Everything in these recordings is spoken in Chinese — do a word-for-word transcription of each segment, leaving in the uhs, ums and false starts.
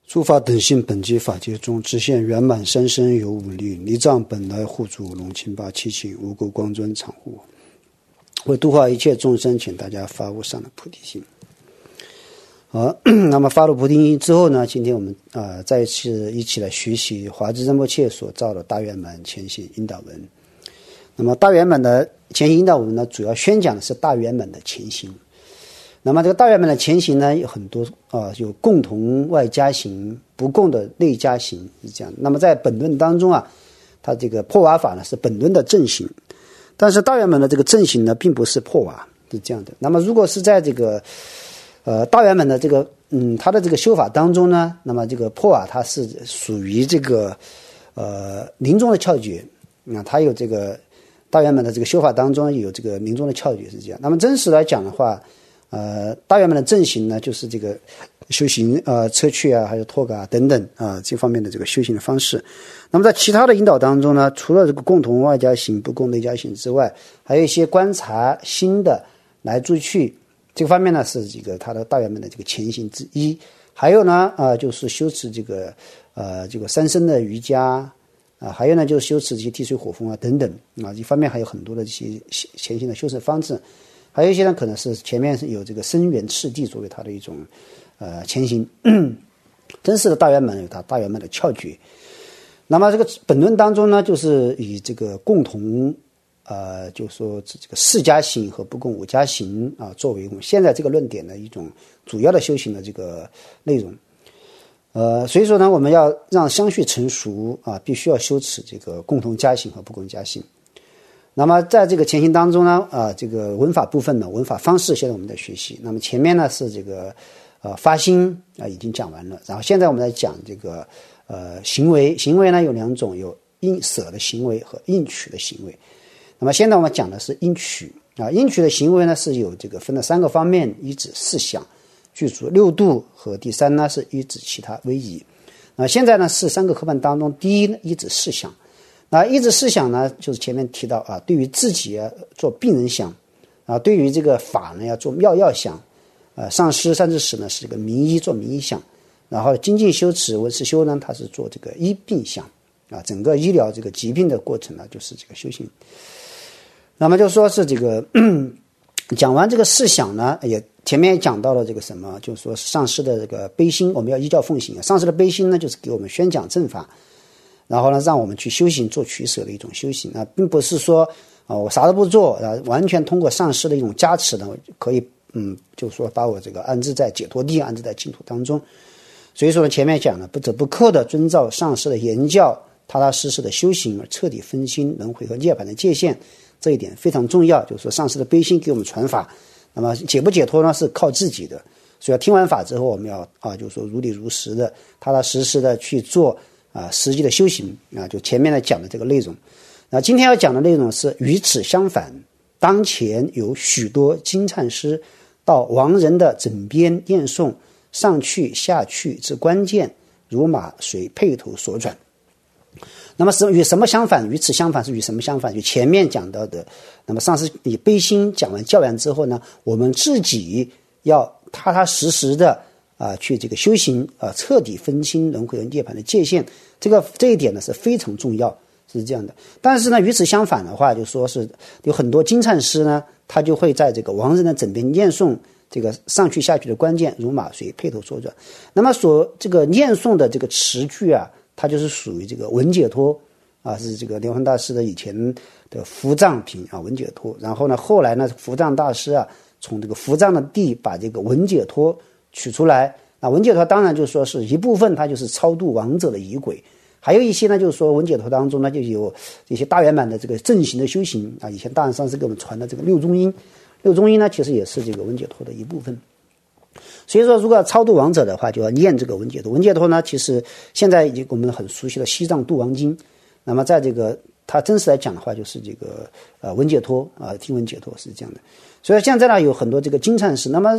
诸法等性本寂法界中，直现圆满三身有五力，离障本来护主龙清八七情，无垢光尊常护。为度化一切众生，请大家发无上的菩提心。好，那么发了菩提心之后呢，今天我们呃再一次一起来学习华智仁波切所造的大圆满前行引导文。那么大圆满的前行引导文呢，主要宣讲的是大圆满的前行。那么这个大圆满的前行呢，有很多啊、呃，有共同外加行，不共的内加行是这样。那么在本论当中啊，它这个破瓦法呢是本论的正行，但是大圆满的这个正行呢，并不是破瓦，是这样的。那么如果是在这个呃大圆满的这个嗯它的这个修法当中呢，那么这个破瓦它是属于这个呃临终的窍诀，那它有这个大圆满的这个修法当中有这个临终的窍诀是这样。那么真实来讲的话，呃，大圆满的正行呢，就是这个修行呃砗磲啊，还有托嘎啊等等啊这方面的这个修行的方式。那么在其他的引导当中呢，除了这个共同外加行、不共内加行之外，还有一些观察心的来住去这个方面呢，是这个它的大圆满的这个前行之一。还有呢，啊、呃，就是修持这个呃这个三身的瑜伽啊，还有呢就是修持这些地水火风啊等等啊，一方面还有很多的这些前行的修持方式。还有一些呢，可能是前面是有这个生缘次第作为它的一种呃前行，真实的大圆满有它大圆满的窍诀。那么这个本论当中呢，就是以这个共同呃，就说这个四加行和不共五加行啊，作为我们现在这个论点的一种主要的修行的这个内容。呃，所以说呢，我们要让相续成熟啊，必须要修持这个共同加行和不共加行。那么在这个前行当中呢，啊、呃，这个文法部分呢，文法方式现在我们在学习。那么前面呢是这个呃发心啊、呃、已经讲完了，然后现在我们来讲这个呃行为，行为呢有两种，有应舍的行为和应取的行为。那么现在我们讲的是应取啊，应取的行为呢是有这个分了三个方面，一指四想，具足六度，和第三呢是一指其他威仪。那现在呢是三个科判当中，第一呢一指四想。那一指四想呢，就是前面提到啊，对于自己啊做病人想啊，对于这个法呢要做妙药想，啊，上师善知识呢是这个名医做名医想，然后精进修持文思修呢，他是做这个医病想啊，整个医疗这个疾病的过程呢，就是这个修行。那么就说是这个讲完这个四想呢，也前面也讲到了这个什么，就是说上师的这个悲心，我们要依教奉行。上师的悲心呢，就是给我们宣讲正法。然后呢，让我们去修行做取舍的一种修行啊，并不是说啊我啥都不做啊，完全通过上师的一种加持呢，可以嗯，就是说把我这个安置在解脱地，安置在净土当中。所以说呢，前面讲了不折不扣的遵照上师的言教，踏踏实实的修行，而彻底分清轮回和涅槃的界限，这一点非常重要。就是说上师的悲心给我们传法，那么解不解脱呢是靠自己的。所以要听完法之后，我们要啊，就是说如理如实的、踏踏实实的去做。啊，实际的修行啊，就前面来讲的这个内容。那今天要讲的内容是与此相反，当前有许多经忏师到亡人的枕边念诵上去下去之关键，如马随辔头所转。那么是与什么相反？与此相反是与什么相反？与前面讲到的，那么上师以悲心讲完教完之后呢，我们自己要踏踏实实的啊，去这个修行啊，彻底分清轮回和涅槃的界限，这个这一点呢是非常重要，是这样的。但是呢，与此相反的话，就说是有很多经忏师呢，他就会在这个亡人的枕边念诵这个上去下去的关键，如马随辔头所转。那么所这个念诵的这个词句啊，它就是属于这个文解脱啊，是这个莲花大师的以前的伏藏品啊，文解脱。然后呢，后来呢，伏藏大师啊，从这个伏藏的地把这个文解脱取出来，那文解脱当然就是说是一部分，它就是超度亡者的仪轨，还有一些呢，就是说文解脱当中呢就有一些大圆满的这个正行的修行啊。以前大人上师给我们传的这个六中音，六中音呢其实也是这个文解脱的一部分。所以说，如果要超度亡者的话，就要念这个文解脱。文解脱呢，其实现在已经我们很熟悉的西藏度亡经，那么在这个它真实来讲的话，就是这个呃文解脱啊，听文解脱是这样的。所以现在呢有很多这个经忏师，那么。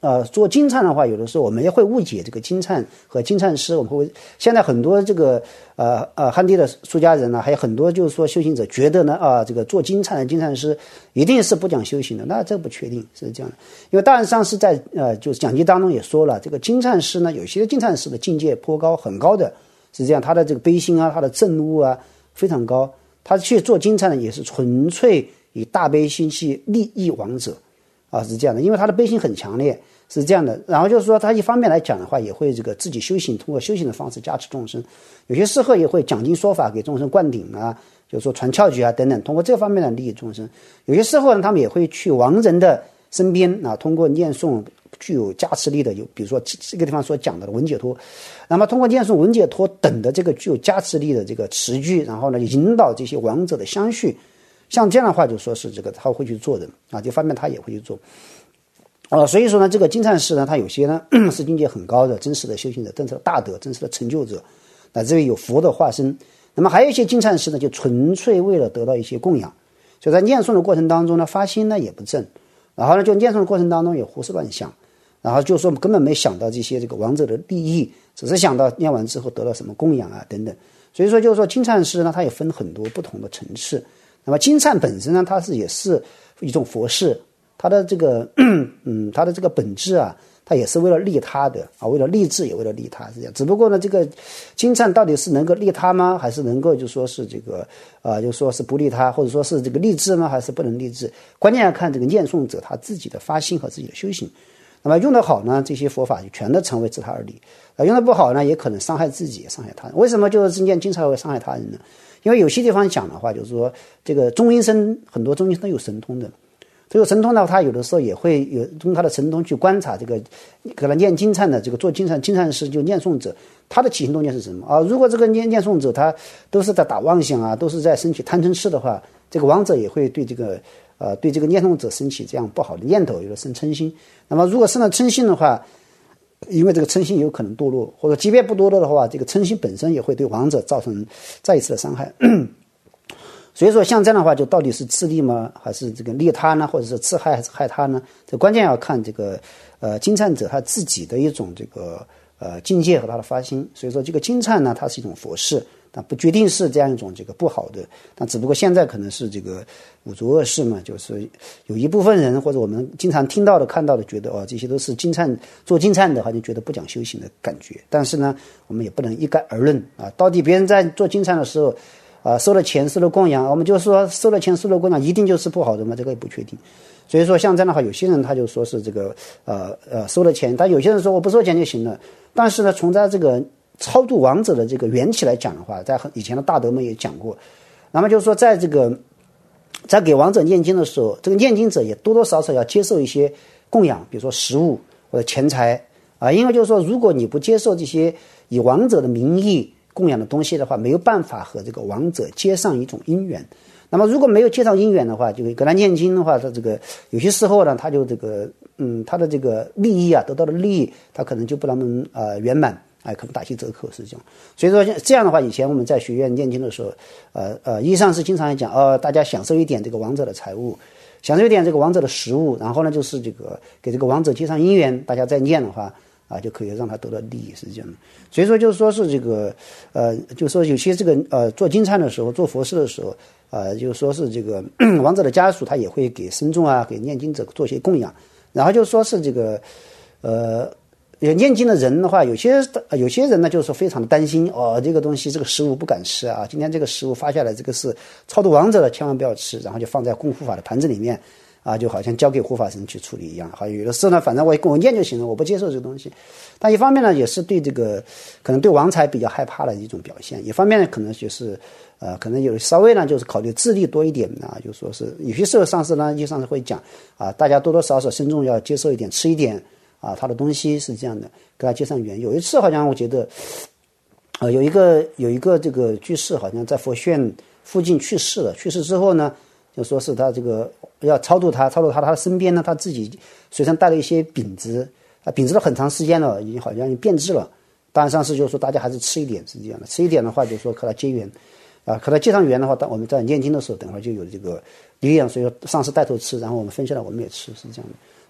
呃做金灿的话，有的时候我们也会误解这个金灿和金灿师，我们会现在很多这个呃呃汉地的出家人呢、啊，还有很多就是说修行者觉得呢啊，这个做金灿的金灿师一定是不讲修行的，那这不确定是这样的，因为大安上师在呃就是讲记当中也说了，这个金灿师呢，有些金灿师的境界颇高，很高的是这样，他的这个悲心啊，他的正悟啊非常高，他去做金灿呢也是纯粹以大悲心去利益亡者。啊，是这样的，因为他的悲心很强烈，是这样的。然后就是说，他一方面来讲的话，也会这个自己修行，通过修行的方式加持众生。有些时候也会讲经说法，给众生灌顶啊，就是说传窍诀啊等等，通过这方面来利益众生。有些时候呢，他们也会去亡人的身边啊，通过念诵具有加持力的，有比如说这个地方所讲的文解脱，那么通过念诵文解脱等的这个具有加持力的这个词句，然后呢引导这些亡者的相续。像这样的话，就说是这个他会去做的啊，这方面他也会去做，呃，所以说呢，这个金灿师呢，他有些呢是境界很高的，真实的修行者，真实的大德，真实的成就者，乃至于有佛的化身。那么还有一些金灿师呢，就纯粹为了得到一些供养，所以在念诵的过程当中呢，发心呢也不正，然后呢，就念诵的过程当中也胡思乱想，然后就说根本没想到这些这个亡者的利益，只是想到念完之后得到什么供养啊等等。所以说就是说金灿师呢，他也分很多不同的层次。那么金灿本身呢，它是也是一种佛事，它的这个嗯，它的这个本质啊，它也是为了利他的啊，为了利智也为了利他，是这样。只不过呢，这个金灿到底是能够利他吗？还是能够就说是这个啊、呃，就说是不利他，或者说是这个利智呢？还是不能利智？关键要看这个念诵者他自己的发心和自己的修行。那么用得好呢，这些佛法就全都成为自他而利；啊，用得不好呢，也可能伤害自己，也伤害他人。为什么就是念经才会伤害他人呢？因为有些地方讲的话，就是说这个中阴身，很多中阴身都有神通的，这个神通呢，他有的时候也会有用他的神通去观察这个可能念经忏的这个做经忏经忏师就念诵者，他的起心动念是什么啊？如果这个念念诵者他都是在打妄想啊，都是在升起贪嗔痴的话，这个亡者也会对这个呃对这个念诵者升起这样不好的念头，有的生嗔心。那么如果生了嗔心的话，因为这个嗔心有可能堕落，或者即便不堕落的话，这个嗔心本身也会对亡者造成再一次的伤害。所以说像这样的话，就到底是自利吗，还是这个利他呢，或者是自害还是害他呢？这关键要看这个呃经忏者他自己的一种这个呃境界和他的发心。所以说这个经忏呢，它是一种佛事，但不决定是这样一种这个不好的，但只不过现在可能是这个五浊恶世嘛，就是有一部分人或者我们经常听到的看到的，觉得哦这些都是经忏做经忏的，好像觉得不讲修行的感觉。但是呢，我们也不能一概而论啊，到底别人在做经忏的时候啊收了钱收了供养，我们就说收了钱收了供养一定就是不好的吗？这个也不确定。所以说像这样的话，有些人他就说是这个呃呃收了钱，但有些人说我不收钱就行了。但是呢，从他这个超度亡者的这个缘起来讲的话，在以前的大德们也讲过，那么就是说在这个在给亡者念经的时候，这个念经者也多多少少要接受一些供养，比如说食物或者钱财啊，因为就是说如果你不接受这些以亡者的名义供养的东西的话，没有办法和这个亡者接上一种因缘。那么如果没有接上因缘的话，就给他念经的话，他这个有些时候呢，他就这个嗯，他的这个利益啊，得到的利益，他可能就不能呃圆满。哎，可能打些折扣是这样，所以说这样的话，以前我们在学院念经的时候，呃呃，医上是经常讲，呃，大家享受一点这个亡者的财物，享受一点这个亡者的食物，然后呢，就是这个给这个亡者接上因缘，大家再念的话，啊，就可以让他得到利益，是这样的。所以说，就是说是这个，呃，就说有些这个呃做经忏的时候，做佛事的时候，呃，就是说是这个亡者的家属，他也会给僧众啊，给念经者做些供养，然后就说是这个，呃。有念经的人的话，有些有些人呢，就是说非常的担心哦，这个东西这个食物不敢吃啊，今天这个食物发下来，这个是超度亡者的，千万不要吃，然后就放在供护法的盘子里面啊，就好像交给护法神去处理一样。好，有的时候呢，反正我跟我念就行了，我不接受这个东西。但一方面呢，也是对这个可能对亡财比较害怕的一种表现；一方面呢，可能就是呃，可能有稍微呢，就是考虑自利多一点啊，就说是有些时候上师呢，就上师会讲啊，大家多多少少慎重要接受一点，吃一点。啊，他的东西是这样的，跟他接上缘。有一次好像我觉得，呃，有一个有一个这个居士好像在佛学院附近去世了。去世之后呢，就说是他这个要超度他，超度他，他身边呢他自己随身带了一些饼子，啊，饼子了很长时间了，已经好像变质了。当然上师就说大家还是吃一点是这样的，吃一点的话就说和他结缘，啊，和他结上缘的话，当我们在念经的时候，等会儿就有这个力量，所以说上师带头吃，然后我们分下来我们也吃，是这样的。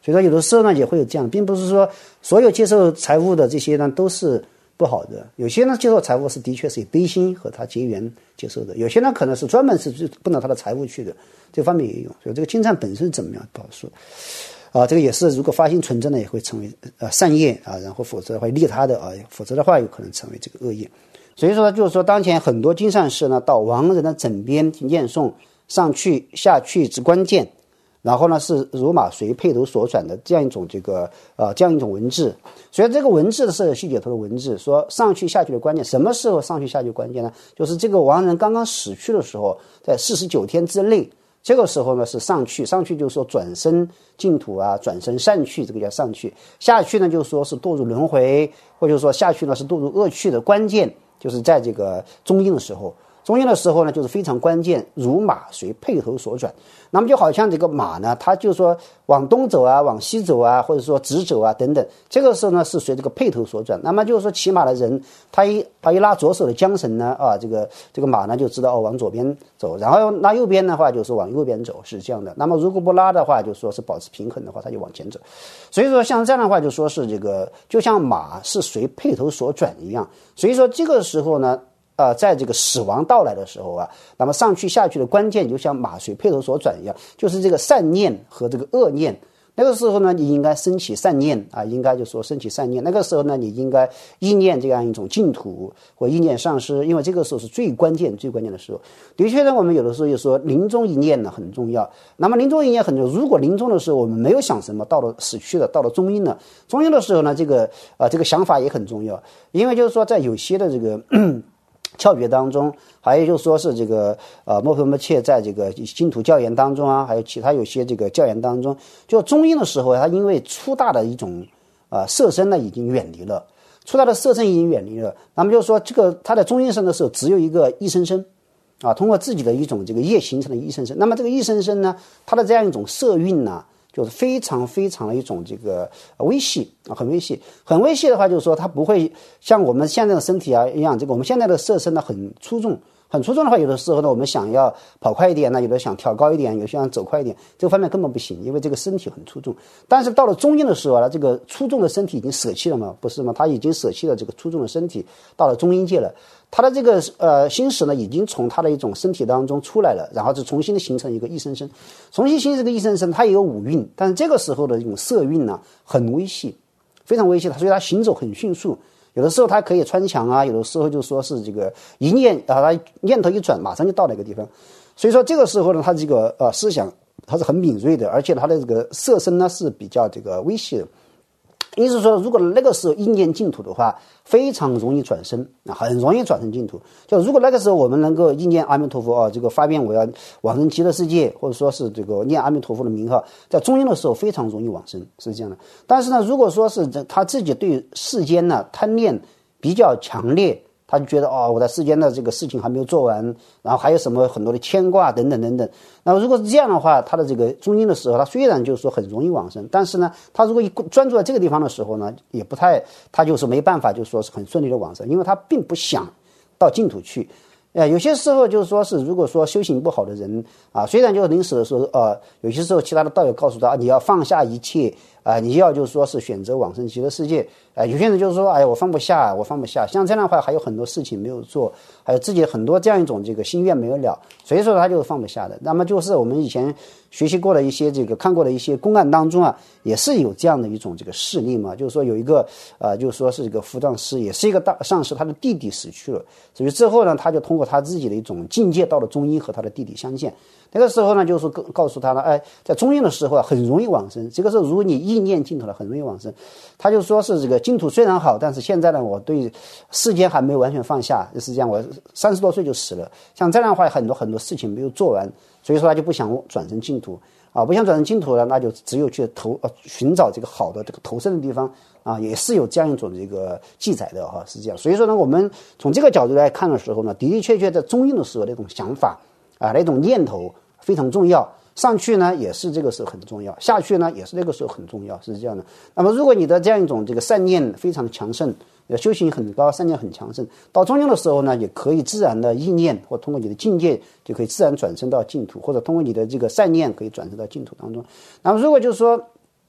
所以说有的时候呢也会有这样，并不是说所有接受财务的这些呢都是不好的，有些呢接受财务是的确是以悲心和他结缘接受的，有些呢可能是专门是奔着他的财务去的，这方面也有。所以这个金灿本身怎么样不好说啊，这个也是如果发心纯正呢也会成为呃善业啊，然后否则的话利他的啊，否则的话有可能成为这个恶业。所以说就是说当前很多经善士呢到亡人的枕边念诵上去下去之关键，然后呢是如马随辔头所转的这样一种这个呃这样一种文字。所以这个文字是有细节头的文字，说上去下去的关键，什么时候上去下去的关键呢？就是这个亡人刚刚死去的时候，在四十九天之内，这个时候呢是上去，上去就是说转身净土啊，转身善趣，这个叫上去。下去呢就是说是堕入轮回，或者说下去呢是堕入恶趣的关键，就是在这个中阴的时候。中阴的时候呢就是非常关键，如马随辔头所转。那么就好像这个马呢，它就说往东走啊，往西走啊，或者说直走啊等等，这个时候呢是随这个辔头所转。那么就是说骑马的人，他一他一拉左手的缰绳呢啊，这个这个马呢就知道哦往左边走，然后拉右边的话就是往右边走，是这样的。那么如果不拉的话，就说是保持平衡的话，他就往前走。所以说像这样的话就说是这个就像马是随辔头所转一样。所以说这个时候呢呃，在这个死亡到来的时候啊，那么上去下去的关键就像马随辔头所转一样，就是这个善念和这个恶念。那个时候呢，你应该升起善念啊，应该就说升起善念。那个时候呢，你应该意念这样一种净土或意念上师，因为这个时候是最关键、最关键的时候。的确呢，我们有的时候就说临终一念呢很重要。那么临终一念很重要，如果临终的时候我们没有想什么，到了死去了，到了中阴了，中阴的时候呢，这个啊、呃、这个想法也很重要，因为就是说在有些的这个。窍诀当中，还有就是说是这个呃摩诃摩切在这个净土教言当中啊，还有其他有些这个教言当中，就中阴的时候，他因为粗大的一种啊、呃、色身呢已经远离了，粗大的色身已经远离了，那么就是说这个他在中阴身的时候只有一个一生身啊，通过自己的一种这个业形成的一生身，那么这个一生身呢，它的这样一种色蕴呢。就是非常非常的一种这个微细啊，很微细，很微细的话，就是说它不会像我们现在的身体啊一样，这个我们现在的色身呢很出众，很出众的话，有的时候呢我们想要跑快一点呢，有的想跳高一点，有的想走快一点，这个方面根本不行，因为这个身体很出众。但是到了中阴的时候呢，这个出众的身体已经舍弃了嘛，不是吗？他已经舍弃了这个出众的身体，到了中阴界了。他的这个呃心识呢，已经从他的一种身体当中出来了，然后就重新的形成一个一生身，重新形成这个一生身，它也有五蕴，但是这个时候的这种色蕴呢，很微细，非常微细，所以它行走很迅速。有的时候它可以穿墙啊，有的时候就说是这个一念啊，它念头一转，马上就到了一个地方。所以说这个时候呢，它这个呃思想它是很敏锐的，而且它的这个色身呢是比较这个微细的。意思说，如果那个时候意念净土的话，非常容易转身啊，很容易转成净土。就如果那个时候我们能够意念阿弥陀佛啊，这个发愿我要往生极乐世界，或者说是这个念阿弥陀佛的名号，在中阴的时候非常容易往生，是这样的。但是呢，如果说是他自己对世间呢贪念比较强烈，他就觉得哦，我在世间的这个事情还没有做完，然后还有什么很多的牵挂等等等等。那么如果是这样的话，他的这个中阴的时候，他虽然就是说很容易往生，但是呢，他如果一专注在这个地方的时候呢，也不太，他就是没办法，就说是很顺利的往生，因为他并不想到净土去。呃，有些时候就是说是，如果说修行不好的人啊，虽然就是临死的时候，呃，有些时候其他的道友告诉他，啊、你要放下一切啊、呃，你要就是说是选择往生极乐世界。啊、呃，有些人就是说，哎呀，我放不下，我放不下。像这样的话，还有很多事情没有做，还有自己很多这样一种这个心愿没有了，所以说他就是放不下的。那么就是我们以前学习过的一些这个看过的一些公案当中啊，也是有这样的一种这个事例嘛，就是说有一个呃，就是说是这个伏藏师，也是一个大上师，他的弟弟死去了，所以之后呢，他就通过他自己的一种境界到了中阴和他的弟弟相见。那个时候呢，就是告诉他了，哎，在中阴的时候啊，很容易往生。这个时候，如果你意念净土了，很容易往生。他就说是这个净土虽然好，但是现在呢，我对世间还没有完全放下，是这样，我三十多岁就死了。像这样的话，很多很多事情没有做完，所以说他就不想转成净土啊，不想转成净土了，那就只有去投呃寻找这个好的这个投生的地方啊，也是有这样一种这个记载的哈、啊，是这样。所以说呢，我们从这个角度来看的时候呢，的的确确在中阴的时候那种想法啊，那种念头非常重要，上去呢也是这个时候很重要，下去呢也是这个时候很重要，是这样的。那么如果你的这样一种这个善念非常的强盛，修行很高，善念很强盛，到中阴的时候呢，也可以自然的意念或通过你的境界就可以自然转生到净土，或者通过你的这个善念可以转生到净土当中。那么如果就是说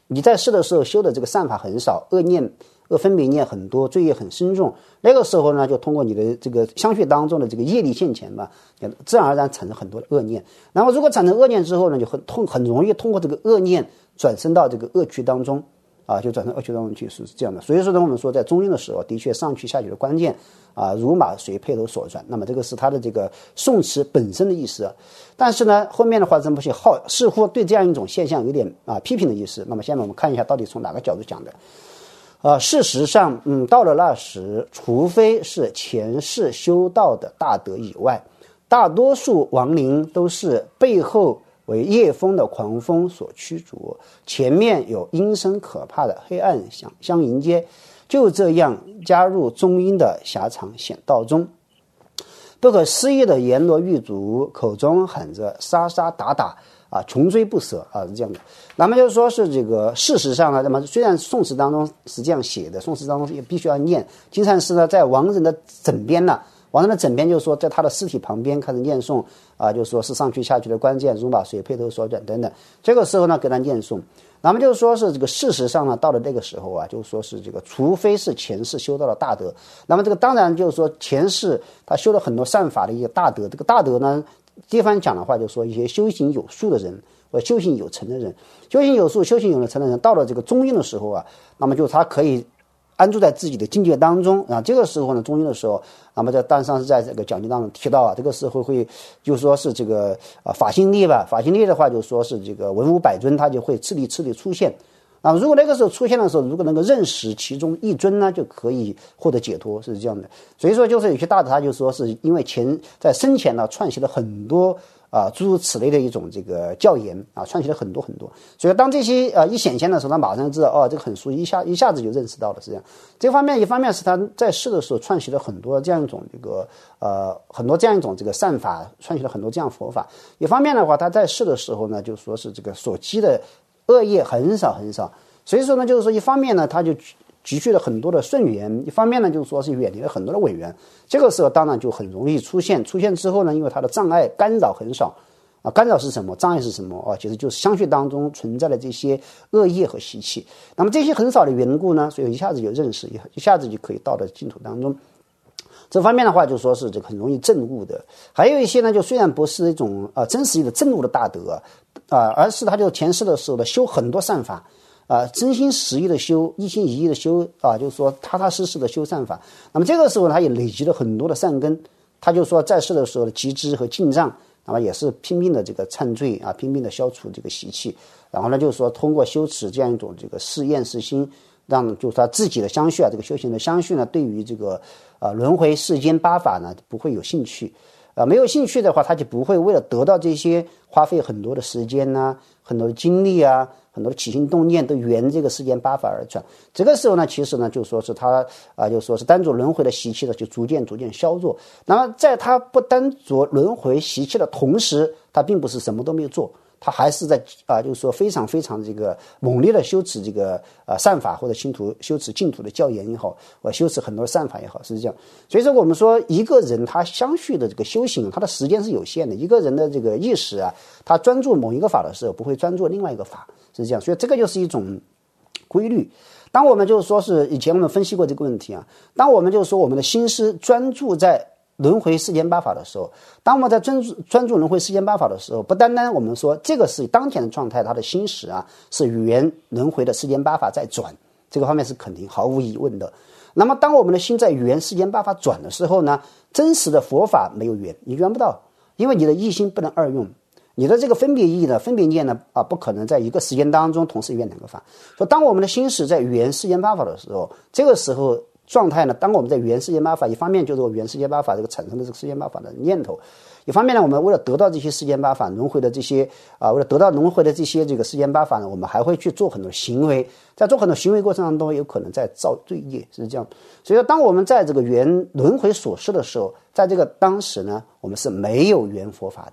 你在世的时候修的这个善法很少，恶念恶分别念很多，罪业很深重，那个时候呢，就通过你的这个相续当中的这个业力现前吧，自然而然产生很多的恶念。然后如果产生恶念之后呢，就很通很容易通过这个恶念转生到这个恶趣当中啊，就转成恶趣当中去，是这样的。所以说呢，我们说在中阴的时候，的确上去下去的关键啊，如马随辔头所转。那么这个是它的这个宋词本身的意思。但是呢，后面的话真不是好，似乎对这样一种现象有点啊批评的意思。那么下面我们看一下到底从哪个角度讲的。呃，事实上，嗯，到了那时，除非是前世修道的大德以外，大多数亡灵都是背后为夜风的狂风所驱逐，前面有阴森可怕的黑暗相相迎接，就这样加入中阴的狭长险道中。不可思议的阎罗狱卒口中喊着杀杀打打啊，穷追不舍啊，是这样的。那么就是说是这个事实上呢，那么虽然宋词当中是这样写的，宋词当中也必须要念。金禅师呢，在亡人的枕边呢，亡人的枕边就是说，在他的尸体旁边开始念诵啊，就是说是上去下去的关键，如马随辔头所转等等。这个时候呢，给他念诵。那么就是说是这个事实上呢，到了那个时候啊，就是说是这个，除非是前世修到了大德，那么这个当然就是说前世他修了很多善法的一些大德，这个大德呢，地方讲的话，就是说一些修行有素的人，或者修行有成的人，修行有素、修行有成的人，到了这个中阴的时候啊，那么就他可以安住在自己的境界当中啊。这个时候呢，中阴的时候，那么在当上是在这个讲经当中提到啊，这个时候会就是说是这个啊法性力吧，法性力的话就说是这个文武百尊，他就会次第次第出现。啊，如果那个时候出现的时候，如果能够认识其中一尊呢，就可以获得解脱，是这样的。所以说，就是有些大德他就说是因为前在生前呢串习了很多啊诸如此类的一种这个教言啊，串习了很多很多。所以当这些啊一显现的时候，他马上知道哦，这个很熟，一下一下子就认识到了，是这样。这方面一方面是他在世的时候串习了很多这样一种这个呃很多这样一种这个善法，串习了很多这样佛法。一方面的话，他在世的时候呢，就说是这个所积的恶业很少很少，所以说呢，就是说一方面呢，他就积蓄了很多的顺缘，一方面呢，就是说是远离了很多的违缘。这个时候当然就很容易出现，出现之后呢，因为它的障碍干扰很少啊，干扰是什么？障碍是什么啊？其实就是相续当中存在的这些恶业和习气。那么这些很少的缘故呢，所以一下子就认识，一一下子就可以到了净土当中。这方面的话，就说是这个很容易证悟的。还有一些呢，就虽然不是一种啊、呃、真实的证悟的大德啊、呃，而是他就前世的时候呢修很多善法啊、呃，真心实意的修，一心一意的修啊、呃，就是说踏踏实实的修善法。那么这个时候他也累积了很多的善根，他就说在世的时候的集资和进账，那么也是拼命的这个忏罪啊，拼命的消除这个习气。然后呢，就是说通过修持这样一种这个试验实心，让就是他自己的相续啊，这个修行的相续呢，对于这个啊、呃、轮回世间八法呢不会有兴趣，啊、呃、没有兴趣的话，他就不会为了得到这些花费很多的时间呐、啊、很多的精力啊、很多的起心动念都缘这个世间八法而转。这个时候呢，其实呢就说是他啊、呃，就说是单着轮回的习气呢就逐渐逐渐消弱。那么在他不单着轮回习气的同时，他并不是什么都没有做。他还是在啊、呃，就是说非常非常这个猛烈的修持这个呃善法，或者净土修持净土的教言也好，或修持很多善法也好，是这样。所以说我们说一个人他相续的这个修行，他的时间是有限的。一个人的这个意识啊，他专注某一个法的时候，不会专注另外一个法，是这样。所以这个就是一种规律。当我们就是说是以前我们分析过这个问题啊，当我们就是说我们的心思专注在轮回世间八法的时候，当我们在专注专注轮回世间八法的时候，不单单我们说这个是当前的状态，它的心识啊是缘轮回的世间八法在转，这个方面是肯定毫无疑问的。那么当我们的心在缘世间八法转的时候呢，真实的佛法没有缘，你缘不到，因为你的一心不能二用，你的这个分别意呢、分别念呢啊，不可能在一个时间当中同时缘两个法。所以当我们的心识在缘世间八法的时候，这个时候状态呢，当我们在缘世间八法，一方面就是缘世间八法这个产生的这个世间八法的念头，一方面呢，我们为了得到这些世间八法轮回的这些啊，为了得到轮回的这些这个世间八法呢，我们还会去做很多行为，在做很多行为过程当中，有可能在造罪业，是这样。所以说，当我们在这个缘轮回所示的时候，在这个当时呢，我们是没有缘佛法的。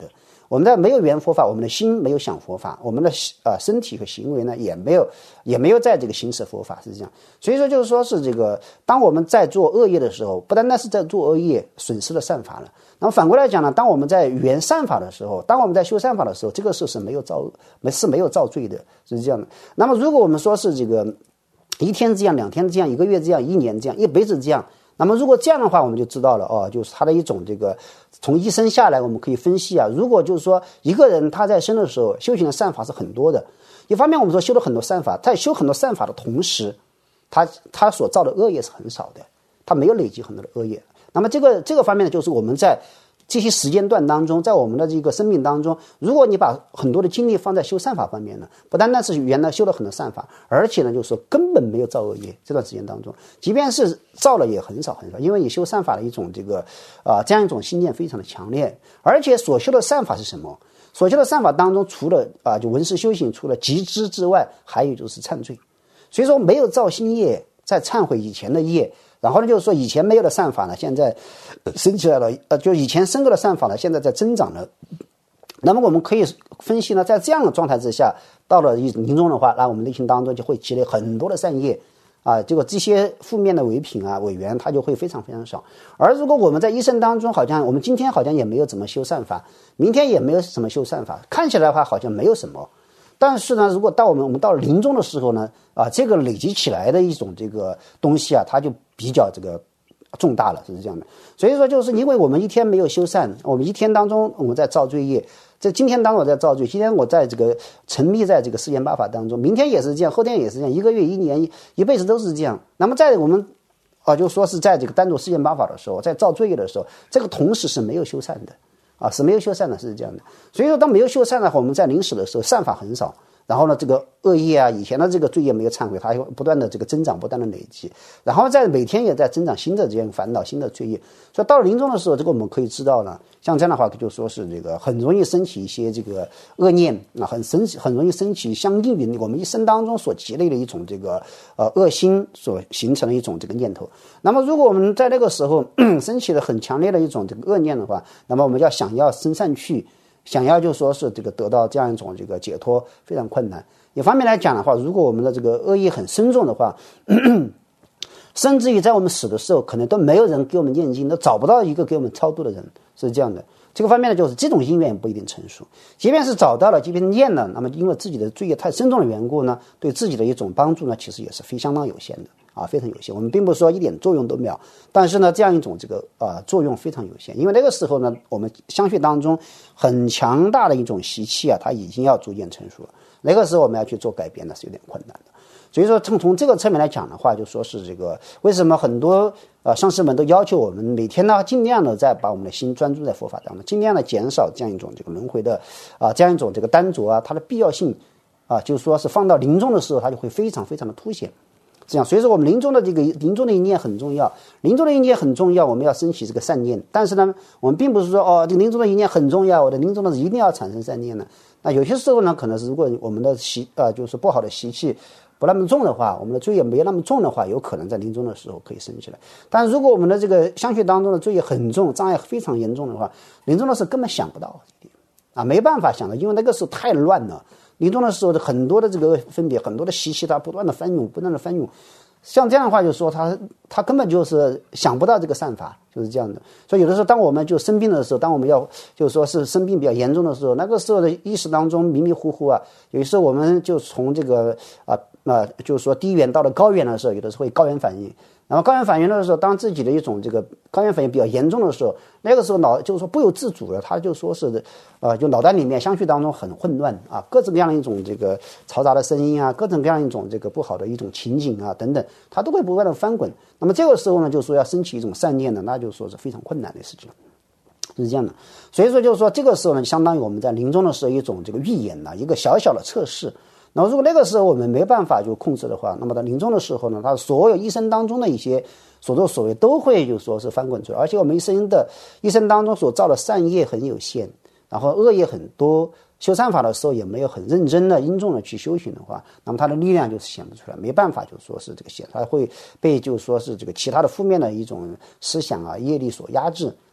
我们在没有缘佛法，我们的心没有想佛法，我们的呃身体和行为呢也没有也没有在这个行持佛法，是这样。所以说就是说是这个，当我们在做恶业的时候，不单单是在做恶业，损失了善法了。那么反过来讲呢，当我们在圆善法的时候，当我们在修善法的时候，这个时候是没有造没是没有造罪的，是这样的。那么如果我们说是这个一天这样，两天这样，一个月这样，一年这样，一辈子这样。那么如果这样的话，我们就知道了哦，就是他的一种这个从一生下来，我们可以分析啊。如果就是说一个人他在生的时候修行的善法是很多的，一方面我们说修了很多善法，在修很多善法的同时，他他所造的恶业是很少的，他没有累积很多的恶业。那么这个这个方面呢，就是我们在这些时间段当中，在我们的这个生命当中，如果你把很多的精力放在修善法方面呢，不单单是原来修了很多善法，而且呢，就是说根本没有造恶业。这段时间当中，即便是造了也很少很少，因为你修善法的一种这个啊、呃、这样一种心念非常的强烈，而且所修的善法是什么？所修的善法当中，除了啊、呃、就闻思修行，除了集知之外，还有就是忏罪。所以说没有造新业，在忏悔以前的业。然后呢，就是说以前没有的善法呢，现在升起来了，呃，就以前生过的善法呢，现在在增长了。那么我们可以分析呢，在这样的状态之下，到了临终的话，那我们内心当中就会积累很多的善业啊，结果这些负面的伪品啊、伪缘，它就会非常非常少。而如果我们在一生当中，好像我们今天好像也没有怎么修善法，明天也没有怎么修善法，看起来的话好像没有什么。但是呢，如果到我们我们到了临终的时候呢，啊，这个累积起来的一种这个东西啊，它就比较这个重大了，是这样的。所以说，就是因为我们一天没有修善，我们一天当中我们在造罪业，在今天当中我在造罪，今天我在这个沉迷在这个世间八法当中，明天也是这样，后天也是这样，一个月、一年、一辈子都是这样。那么在我们啊，就说是在这个单独世间八法的时候，在造罪业的时候，这个同时是没有修善的。啊，是没有修善的，是这样的。所以说，当没有修善的话，我们在临死的时候，善法很少。然后呢，这个恶业啊，以前的这个罪业没有忏悔，它会不断的这个增长，不断的累积。然后在每天也在增长新的这些烦恼、新的罪业。所以到了临终的时候，这个我们可以知道呢，像这样的话，就说是这个很容易升起一些这个恶念啊，很升起，很容易升起相应于我们一生当中所积累的一种这个呃恶心所形成的一种这个念头。那么，如果我们在那个时候升起了很强烈的一种这个恶念的话，那么我们要想要升上去。想要就说是这个得到这样一种这个解脱非常困难。一方面来讲的话，如果我们的这个恶业很深重的话，咳咳甚至于在我们死的时候，可能都没有人给我们念经，都找不到一个给我们超度的人，是这样的。这个方面呢，就是这种因缘也不一定成熟。即便是找到了，即便是念了，那么因为自己的罪业太深重的缘故呢，对自己的一种帮助呢，其实也是非相当有限的。啊，非常有限。我们并不是说一点作用都没有，但是呢，这样一种这个啊、呃、作用非常有限。因为那个时候呢，我们相续当中很强大的一种习气啊，它已经要逐渐成熟了。那个时候我们要去做改变呢，是有点困难的。所以说，从从这个侧面来讲的话，就说是这个为什么很多呃上师们都要求我们每天呢，尽量的在把我们的心专注在佛法当中，尽量的减少这样一种这个轮回的啊、呃、这样一种这个单着啊，它的必要性啊，就是说是放到临终的时候，它就会非常非常的凸显。这样，所以说我们临终的这个临终的一念很重要，临终的一念很重要，我们要升起这个善念。但是呢，我们并不是说哦，这临终的一念很重要，我的临终的一定要产生善念呢。那有些时候呢，可能是如果我们的习呃就是不好的习气不那么重的话，我们的罪业没那么重的话，有可能在临终的时候可以升起来。但是如果我们的这个相续当中的罪业很重，障碍非常严重的话，临终的时候根本想不到这点啊，没办法想到，因为那个时候太乱了。临终的时候的很多的这个分别，很多的习气，它不断的翻涌，不断的翻涌。像这样的话，就是说他他根本就是想不到这个善法，就是这样的。所以有的时候，当我们就生病的时候，当我们要就是说是生病比较严重的时候，那个时候的意识当中迷迷糊糊啊，有时候我们就从这个啊啊，就是说低原到了高原的时候，有的时候会高原反应。然后高原反应的时候，当自己的一种这个高原反应比较严重的时候，那个时候脑就是说不由自主的，他就说是呃，就脑袋里面相续当中很混乱啊，各种各样的一种这个嘈杂的声音啊，各种各样一种这个不好的一种情景啊等等，他都会不断的翻滚。那么这个时候呢，就说要升起一种善念呢，那就说是非常困难的事情。是这样的，所以说就是说这个时候呢，相当于我们在临终的时候一种这个预演呢，一个小小的测试。那么如果那个时候我们没办法就控制的话，那么到临终的时候呢，他所有一生当中的一些所作所为都会就说是翻滚出来，而且我们一生的一生当中所造的善业很有限，然后恶业很多，修善法的时候也没有很认真的殷重的去修行的话，那么它的力量就是显不出来，没办法就说是这个显，它会被就说是这个其他的负面的一种思想啊业力所压制。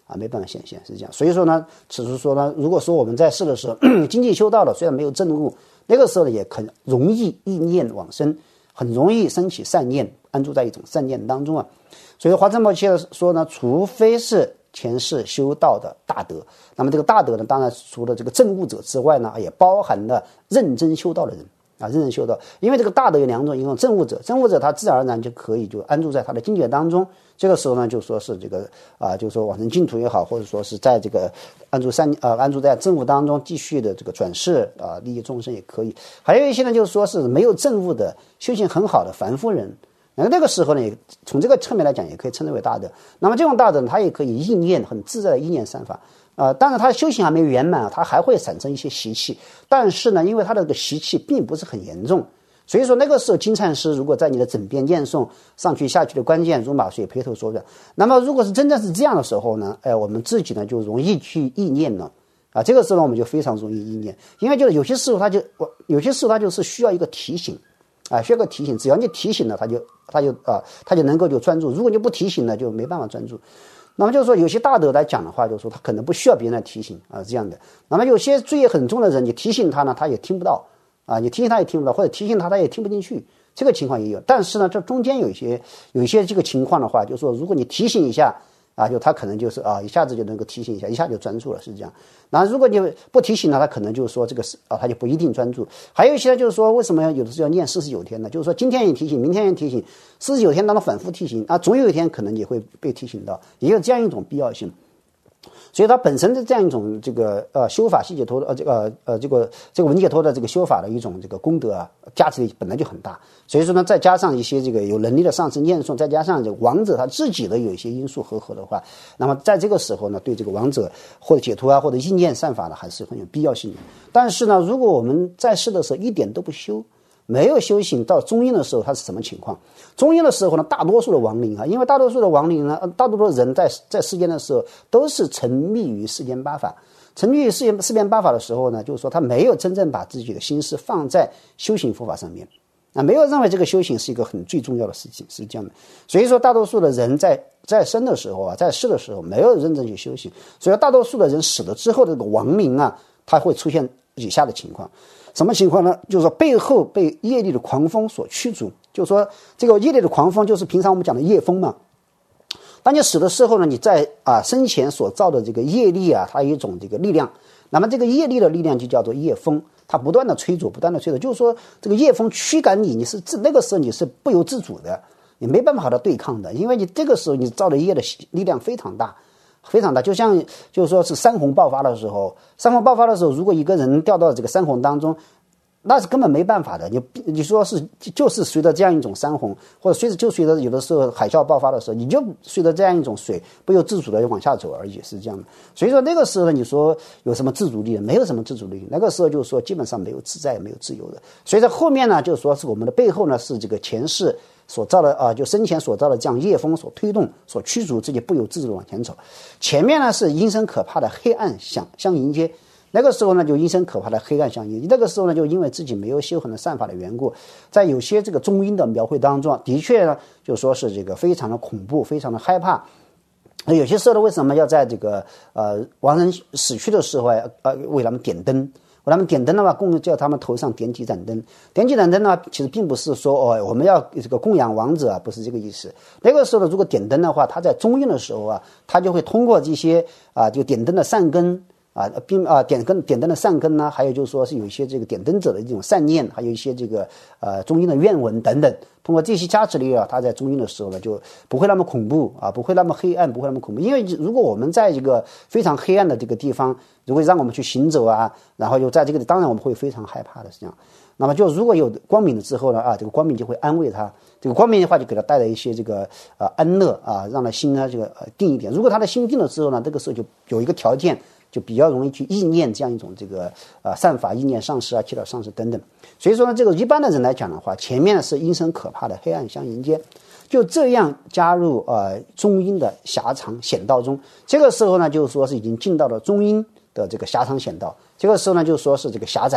啊，没办法显现，是这样。所以说呢，此处说呢，如果说我们在世的时候精进修道了，虽然没有证悟，那个时候呢也很容易意念往生，很容易升起善念，安住在一种善念当中啊。所以华藏宝切说呢，除非是前世修道的大德，那么这个大德呢，当然除了这个证悟者之外呢，也包含了认真修道的人啊，认真修道。因为这个大德有两种，一种证悟者，证悟者他自然而然就可以就安住在他的境界当中。这个时候呢，就说是这个啊，就说往生净土也好，或者说是在这个安住善呃安住在证悟当中继续的这个转世啊，利益众生也可以。还有一些呢，就是说是没有证悟的修行很好的凡夫人。那那个时候呢，也从这个侧面来讲，也可以称之为大德。那么这种大德呢，他也可以意念很自在的意念散法，呃，当然他的修行还没有圆满，他还会产生一些习气。但是呢，因为他的这个习气并不是很严重，所以说那个时候金禅师如果在你的枕边念诵上去下去的关键如马水披头说的，那么如果是真正是这样的时候呢，哎，我们自己呢就容易去意念了。啊，这个时候呢，我们就非常容易意念，因为就是有些时候他就我有些时候他就是需要一个提醒。啊，需要个提醒，只要你提醒了，他就他就啊，他就能够就专注。如果你不提醒呢，就没办法专注。那么就是说，有些大德来讲的话，就是说他可能不需要别人来提醒啊，这样的。那么有些罪业很重的人，你提醒他呢，他也听不到啊，你提醒他也听不到，或者提醒他他也听不进去，这个情况也有。但是呢，这中间有一些有一些这个情况的话，就是说，如果你提醒一下。啊，就他可能就是啊，一下子就能够提醒一下，一下就专注了，是这样。然后如果你不提醒呢，他可能就是说这个是啊，他就不一定专注。还有一些呢，就是说为什么有的时候要念四十九天呢？就是说今天也提醒，明天也提醒，四十九天当中反复提醒啊，总有一天可能也会被提醒到，也有这样一种必要性。所以它本身的这样一种这个呃修法细解脱的呃这个呃这个这个文解脱的这个修法的一种这个功德啊，价值力本来就很大。所以说呢，再加上一些这个有能力的上师念诵，再加上这个王者他自己的有一些因素和合的话，那么在这个时候呢，对这个王者或者解脱啊或者意念善法呢，还是很有必要性的。但是呢，如果我们在世的时候一点都不修，没有修行，到中阴的时候，它是什么情况？中阴的时候呢，大多数的亡灵啊，因为大多数的亡灵呢，大多数的人在在世间的时候都是沉迷于世间八法，沉迷于世间世间八法的时候呢，就是说他没有真正把自己的心思放在修行佛法上面，啊，没有认为这个修行是一个很最重要的事情，是这样的。所以说，大多数的人在在生的时候啊，在世的时候没有认真去修行，所以大多数的人死了之后的这个亡灵啊，他会出现以下的情况。什么情况呢？就是说背后被业力的狂风所驱逐，就是说这个业力的狂风就是平常我们讲的业风嘛。当你死的时候呢，你在啊生前所造的这个业力啊，它有一种这个力量，那么这个业力的力量就叫做业风，它不断的吹逐，不断的吹逐，就是说这个业风驱赶你，你是自那个时候你是不由自主的，你没办法和它对抗的，因为你这个时候你造的业的力量非常大。非常大，就像就是说是山洪爆发的时候，山洪爆发的时候，如果一个人掉到这个山洪当中，那是根本没办法的。你你说是就是随着这样一种山洪，或者随着就随着有的时候海啸爆发的时候，你就随着这样一种水不由自主的往下走而已，是这样的。所以说那个时候呢，你说有什么自主力？没有什么自主力。那个时候就是说基本上没有自在，没有自由的。所以在后面呢，就是说是我们的背后呢是这个前世所造的啊，就生前所造的这样业风所推动、所驱逐，自己不由自主的往前走。前面呢是阴森可怕的黑暗相相迎接，那个时候呢就阴森可怕的黑暗相迎接。那个时候呢就因为自己没有修恒的善法的缘故，在有些这个中阴的描绘当中，的确呢就说是这个非常的恐怖，非常的害怕。有些时候呢，为什么要在这个呃亡人死去的时候呃为他们点灯？为他们点灯的话，供叫他们头上点几盏灯。点几盏灯呢，其实并不是说哦，我们要这个供养亡者啊，不是这个意思。那个时候呢，如果点灯的话，他在中阴的时候啊，他就会通过这些啊，就点灯的善根啊，并啊点根点灯的善根呢，还有就是说是有一些这个点灯者的这种善念，还有一些这个呃中阴的愿文等等。通过这些加持力啊，他在中阴的时候呢，就不会那么恐怖啊，不会那么黑暗，不会那么恐怖。因为如果我们在一个非常黑暗的这个地方，如果让我们去行走啊，然后又在这个，当然我们会非常害怕的，是这样。那么就如果有光明了之后呢，啊，这个光明就会安慰他，这个光明的话就给他带来一些这个呃安乐啊，让他心呢这个呃定一点。如果他的心定了之后呢，这个时候就有一个条件。就比较容易去意念这样一种这个呃善法，意念上师啊、祈祷上师等等。所以说呢，这个一般的人来讲的话，前面是阴森可怕的黑暗相迎接，就这样加入呃中阴的狭长险道中。这个时候呢，就是说是已经进到了中阴的这个狭长险道。这个时候呢，就说是这个狭窄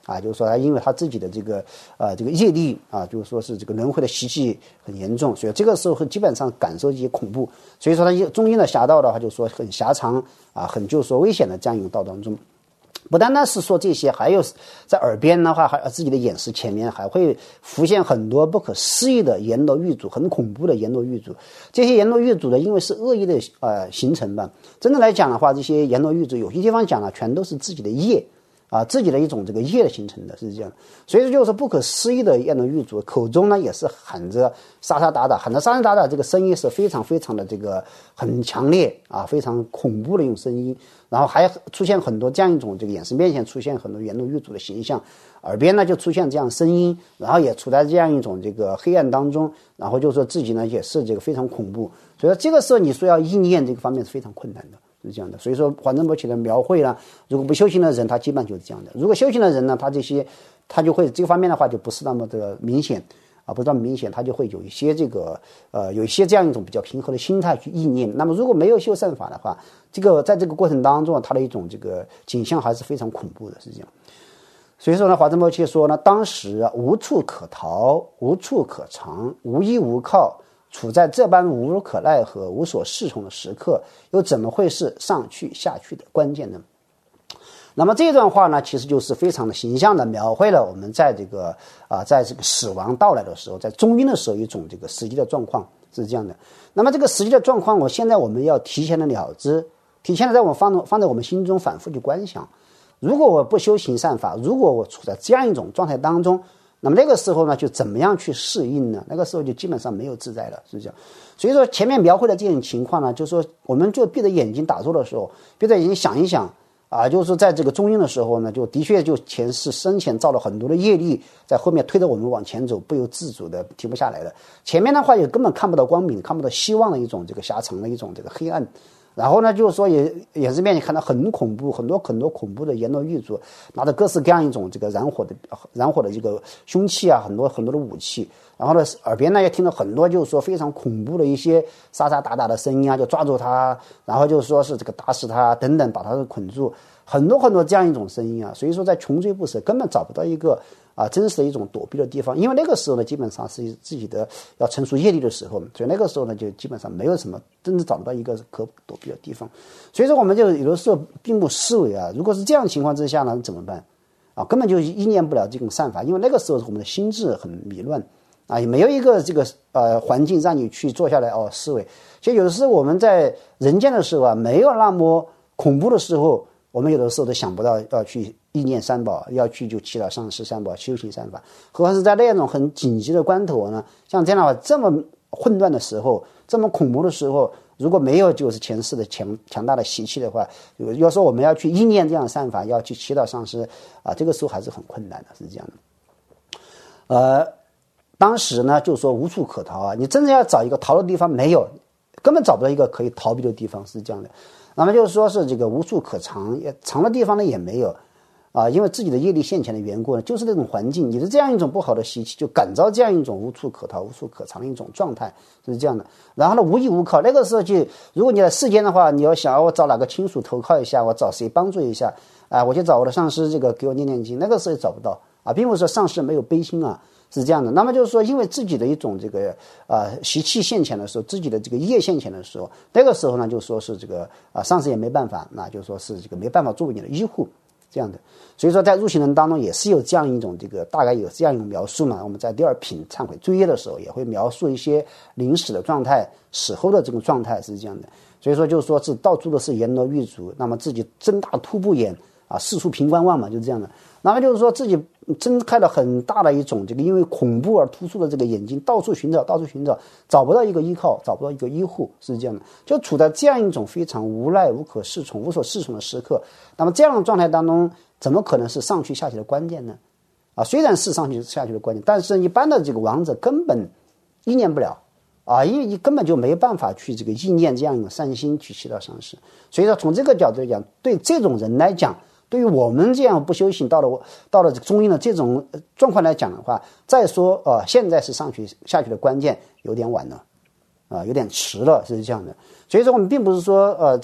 啊，就是说他因为他自己的这个呃这个业力啊，就是说是这个轮回的习气很严重，所以这个时候基本上感受一些恐怖，所以说他中阴的侠道的话，就是说很狭长啊，很就是说危险的这样一个道当中。不单单是说这些，还有在耳边的话，还有自己的眼视前面还会浮现很多不可思议的阎罗狱主，很恐怖的阎罗狱主。这些阎罗狱主呢，因为是恶意的呃形成吧，真的来讲的话，这些阎罗狱主有些地方讲了，全都是自己的业啊，自己的一种这个业的形成的，是这样。所以说就是不可思议的阎罗狱主，口中呢也是喊着杀杀打打，喊着杀杀打打，这个声音是非常非常的这个很强烈啊，非常恐怖的一种声音。然后还出现很多这样一种这个眼神面前出现很多阎罗狱主的形象，耳边呢就出现这样声音，然后也处在这样一种这个黑暗当中，然后就说自己呢也是这个非常恐怖。所以说这个时候你说要意念这个方面是非常困难的，是这样的。所以说还真不起的描绘呢，如果不修行的人他基本上就是这样的，如果修行的人呢，他这些他就会这个方面的话就不是那么的明显啊，不是那么明显，他就会有一些这个呃有一些这样一种比较平和的心态去意念。那么如果没有修善法的话，这个在这个过程当中，他的一种这个景象还是非常恐怖的，是这样。所以说呢，华真波切说呢，当时啊无处可逃，无处可藏，无依无靠，处在这般无可奈何、无所适从的时刻，又怎么会是上去下去的关键呢？那么这段话呢，其实就是非常的形象的描绘了我们在这个啊、呃，在这个死亡到来的时候，在中阴的时候一种这个实际的状况是这样的。那么这个实际的状况，我现在我们要提前的了知，提前的在我们放放在我们心中反复去观想。如果我不修行善法，如果我处在这样一种状态当中，那么那个时候呢，就怎么样去适应呢？那个时候就基本上没有自在了，是这样。所以说前面描绘的这种情况呢，就是说我们就闭着眼睛打坐的时候，闭着眼睛想一想。啊，就是说在这个中阴的时候呢，就的确就前世生前造了很多的业力，在后面推着我们往前走，不由自主的停不下来了。前面的话也根本看不到光明，看不到希望的一种这个狭长的一种这个黑暗。然后呢，就是说也眼视面前看到很恐怖，很多很多恐怖的阎罗狱主，拿着各式各样一种这个燃火的燃火的这个凶器啊，很多很多的武器。然后呢，耳边呢也听到很多就是说非常恐怖的一些杀杀打打的声音啊，就抓住他，然后就是说是这个打死他等等，把他捆住，很多很多这样一种声音啊。所以说在穷追不舍，根本找不到一个啊真实的一种躲避的地方，因为那个时候呢，基本上是自己的要成熟业力的时候，所以那个时候呢，就基本上没有什么真正找不到一个可躲避的地方。所以说我们就有的时候并不思维啊，如果是这样的情况之下呢，怎么办啊？根本就意念不了这种善法，因为那个时候我们的心智很迷乱。啊，也没有一个这个呃环境让你去坐下来哦思维。其实有的时候我们在人间的时候啊，没有那么恐怖的时候，我们有的时候都想不到要去意念三宝，要去就祈祷上师三宝，修行三法。何况是在那种很紧急的关头呢？像这样的话，这么混乱的时候，这么恐怖的时候，如果没有就是前世的强强大的习气的话，要说我们要去意念这样的善法，要去祈祷上师啊，这个时候还是很困难的，是这样的。呃。当时呢，就说无处可逃啊！你真正要找一个逃的地方没有，根本找不到一个可以逃避的地方，是这样的。那么就是说是这个无处可藏，也藏的地方呢也没有啊，因为自己的业力现前的缘故呢，就是那种环境，你的这样一种不好的习气，就感召这样一种无处可逃、无处可藏的一种状态，是这样的。然后呢，无依无靠，那个时候就，如果你在世间的话，你要想我找哪个亲属投靠一下，我找谁帮助一下啊，我去找我的上师，这个给我念念经，那个时候也找不到啊，并不是说上师没有悲心啊。是这样的，那么就是说，因为自己的一种这个呃习气现前的时候，自己的这个业现前的时候，那个时候呢，就说是这个啊、呃，上师也没办法，那就说是这个没办法作为你的医护这样的。所以说，在入行人当中也是有这样一种这个大概有这样一种描述嘛。我们在第二品忏悔罪业的时候，也会描述一些临死的状态、死后的这种状态是这样的。所以说，就是说是到处都是阎罗狱主，那么自己睁大突步眼啊，四处凭观望嘛，就是这样的。那么就是说自己睁开了很大的一种这个因为恐怖而突出的这个眼睛，到处寻找，到处寻找，找不到一个依靠，找不到一个医护，是这样的，就处在这样一种非常无奈、无可适从、无所适从的时刻。那么这样的状态当中，怎么可能是上去下去的关键呢？啊，虽然是上去下去的关键，但是一般的这个王者根本意念不了啊，因为你根本就没办法去这个意念这样一种善心去祈祷上师。所以说，从这个角度来讲，对这种人来讲，对于我们这样不修行到了到了中阴的这种状况来讲的话，再说呃现在是上去下去的关键有点晚了啊、呃，有点迟了，是这样的。所以说我们并不是说呃这个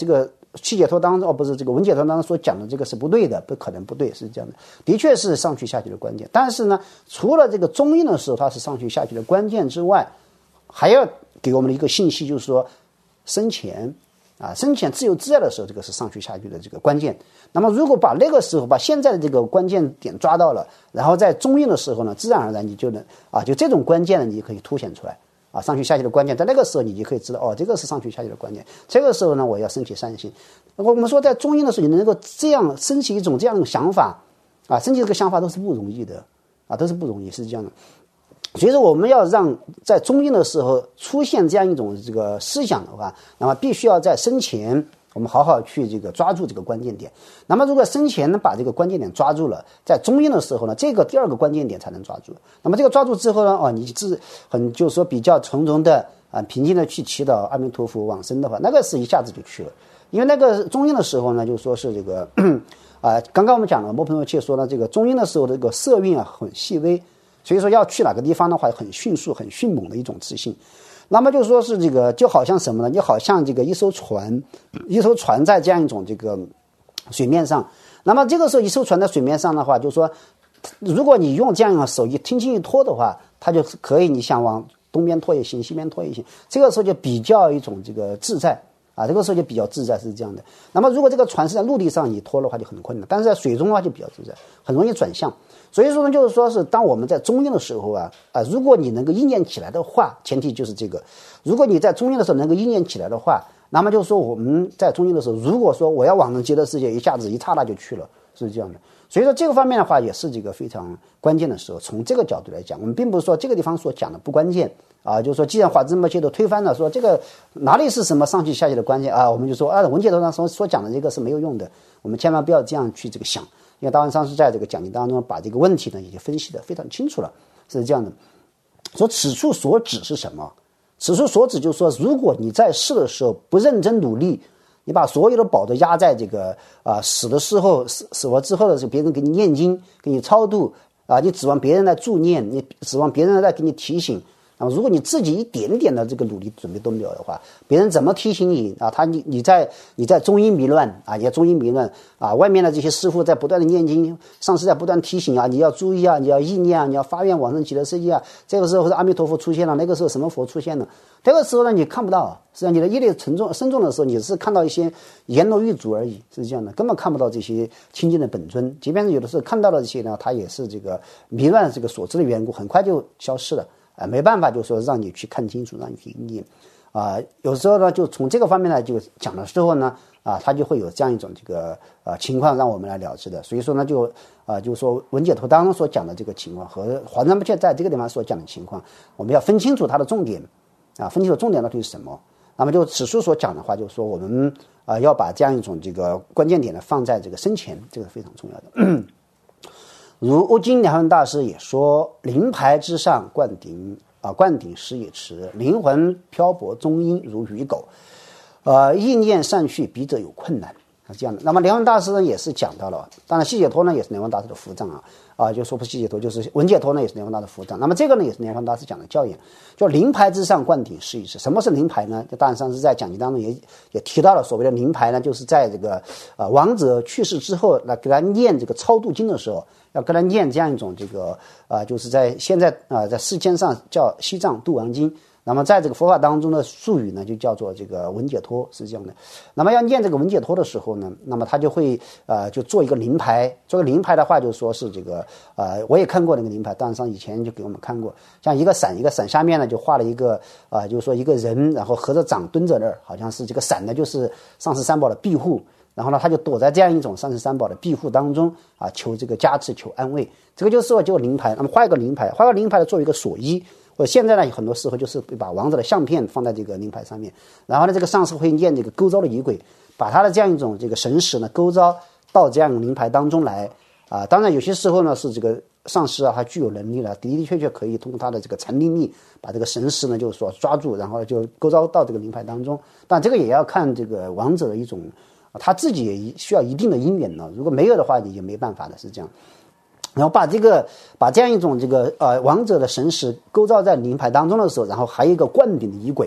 七解脱当中哦不是这个文解脱当中所讲的这个是不对的，不可能不对，是这样的，的确是上去下去的关键。但是呢，除了这个中阴的时候它是上去下去的关键之外，还要给我们的一个信息，就是说生前啊，生前自由自在的时候，这个是上去下去的这个关键。那么如果把那个时候把现在的这个关键点抓到了，然后在中阴的时候呢，自然而然你就能啊，就这种关键呢，你就可以凸显出来。啊，上去下去的关键，在那个时候你就可以知道，哦，这个是上去下去的关键。这个时候呢，我要升起善心。我们说在中阴的时候，你能够这样升起一种这样的想法，啊，升起这个想法都是不容易的，啊，都是不容易，是这样的。所以说，我们要让在中阴的时候出现这样一种这个思想的话，那么必须要在生前我们好好去这个抓住这个关键点。那么如果生前呢把这个关键点抓住了，在中阴的时候呢，这个第二个关键点才能抓住。那么这个抓住之后呢，哦，你自很就是说比较从容的啊平静的去祈祷阿弥陀佛往生的话，那个是一下子就去了。因为那个中阴的时候呢，就说是这个啊，刚刚我们讲了，莫朋友切说了，这个中阴的时候这个色蕴啊很细微，所以说要去哪个地方的话，很迅速、很迅猛的一种自信。那么就说是这个，就好像什么呢？就好像这个一艘船，一艘船在这样一种这个水面上。那么这个时候一艘船在水面上的话，就是说，如果你用这样的手一轻轻一拖的话，它就可以，你想往东边拖也行，西边拖也行。这个时候就比较一种这个自在啊，这个时候就比较自在，是这样的。那么如果这个船是在陆地上你拖的话就很困难，但是在水中的话就比较自在，很容易转向。所以说呢，就是说是当我们在中阴的时候啊，啊，如果你能够意念起来的话，前提就是这个，如果你在中阴的时候能够意念起来的话，那么就是说我们在中阴的时候，如果说我要往生极乐世界，一下子一刹那就去了，是这样的。所以说这个方面的话，也是这个非常关键的时候。从这个角度来讲，我们并不是说这个地方所讲的不关键啊，就是说既然法支摩切都推翻了，说这个哪里是什么上去下去的关键啊，我们就说啊，文解脱上所所讲的这个是没有用的，我们千万不要这样去这个想。因为大文上师在这个讲经当中把这个问题呢已经分析得非常清楚了，是这样的。说此处所指是什么？此处所指就是说，如果你在世的时候不认真努力，你把所有的宝都压在这个啊、呃、死的时候死死了之后的时候，别人给你念经，给你超度啊，你指望别人来助念，你指望别人来给你提醒。那么如果你自己一点点的这个努力准备都没有的话，别人怎么提醒你啊？他你你在你在中阴迷乱啊，也中阴迷乱啊，外面的这些师父在不断的念经，上师在不断提醒啊，你要注意啊，你要意念啊，你要发愿往生极乐世界啊。这个时候是阿弥陀佛出现了，那个时候什么佛出现了？这个时候呢，你看不到，实际上你的业力沉重深重的时候，你是看到一些阎罗狱主而已，是这样的，根本看不到这些清净的本尊。即便是有的时候看到了这些呢，它也是这个迷乱这个所致的缘故，很快就消失了。啊，没办法，就说让你去看清楚，让你去念，啊，有时候呢，就从这个方面呢，就讲的时候呢，啊，他就会有这样一种这个呃情况让我们来了知的。所以说呢，就啊，就是说文解脱当中所讲的这个情况和华严不切在这个地方所讲的情况，我们要分清楚它的重点，啊，分清楚重点到底是什么。那么就此书所讲的话，就是说我们啊要把这样一种这个关键点呢放在这个生前，这个是非常重要的。如乌金良文大师也说，灵牌之上灌顶啊，灌顶时也迟，灵魂漂泊中阴如鱼狗，呃，意念上去笔者有困难啊，这样的。那么莲文大师呢也是讲到了，当然细解脱呢也是莲文大师的福藏啊啊，就说不细解脱就是文解脱呢也是莲文大师的福藏。那么这个呢也是莲文大师讲的教言，就灵牌之上灌顶时已迟。什么是灵牌呢？就大上师在讲经当中也也提到了，所谓的灵牌呢，就是在这个呃亡者去世之后，来给他念这个超度经的时候。要跟他念这样一种这个啊、呃，就是在现在啊、呃，在世间上叫西藏度亡经，那么在这个佛法当中的术语呢，就叫做这个文解脱，是这样的。那么要念这个文解脱的时候呢，那么他就会呃，就做一个灵牌，做个灵牌的话，就说是这个呃，我也看过那个灵牌，当上以前就给我们看过，像一个伞，一个伞下面呢就画了一个啊、呃，就是说一个人，然后合着掌蹲着那儿，好像是这个伞呢就是上师三宝的庇护。然后呢，他就躲在这样一种上师三宝的庇护当中啊，求这个加持，求安慰。这个就是说，就灵牌。那么画一个灵牌，画个灵牌的作为一个锁衣。或者现在呢，很多时候就是把亡者的相片放在这个灵牌上面，然后呢，这个上师会念这个勾召的仪轨，把他的这样一种这个神识呢勾召到这样灵牌当中来啊。当然有些时候呢是这个上师啊，他具有能力了，的的确确可以通过他的这个禅定力把这个神识呢就是说抓住，然后就勾召到这个灵牌当中。但这个也要看这个亡者的一种。他自己也需要一定的因缘呢，如果没有的话，你就没办法的，是这样。然后把这个把这样一种这个呃亡者的神识勾召在灵牌当中的时候，然后还有一个灌顶的仪轨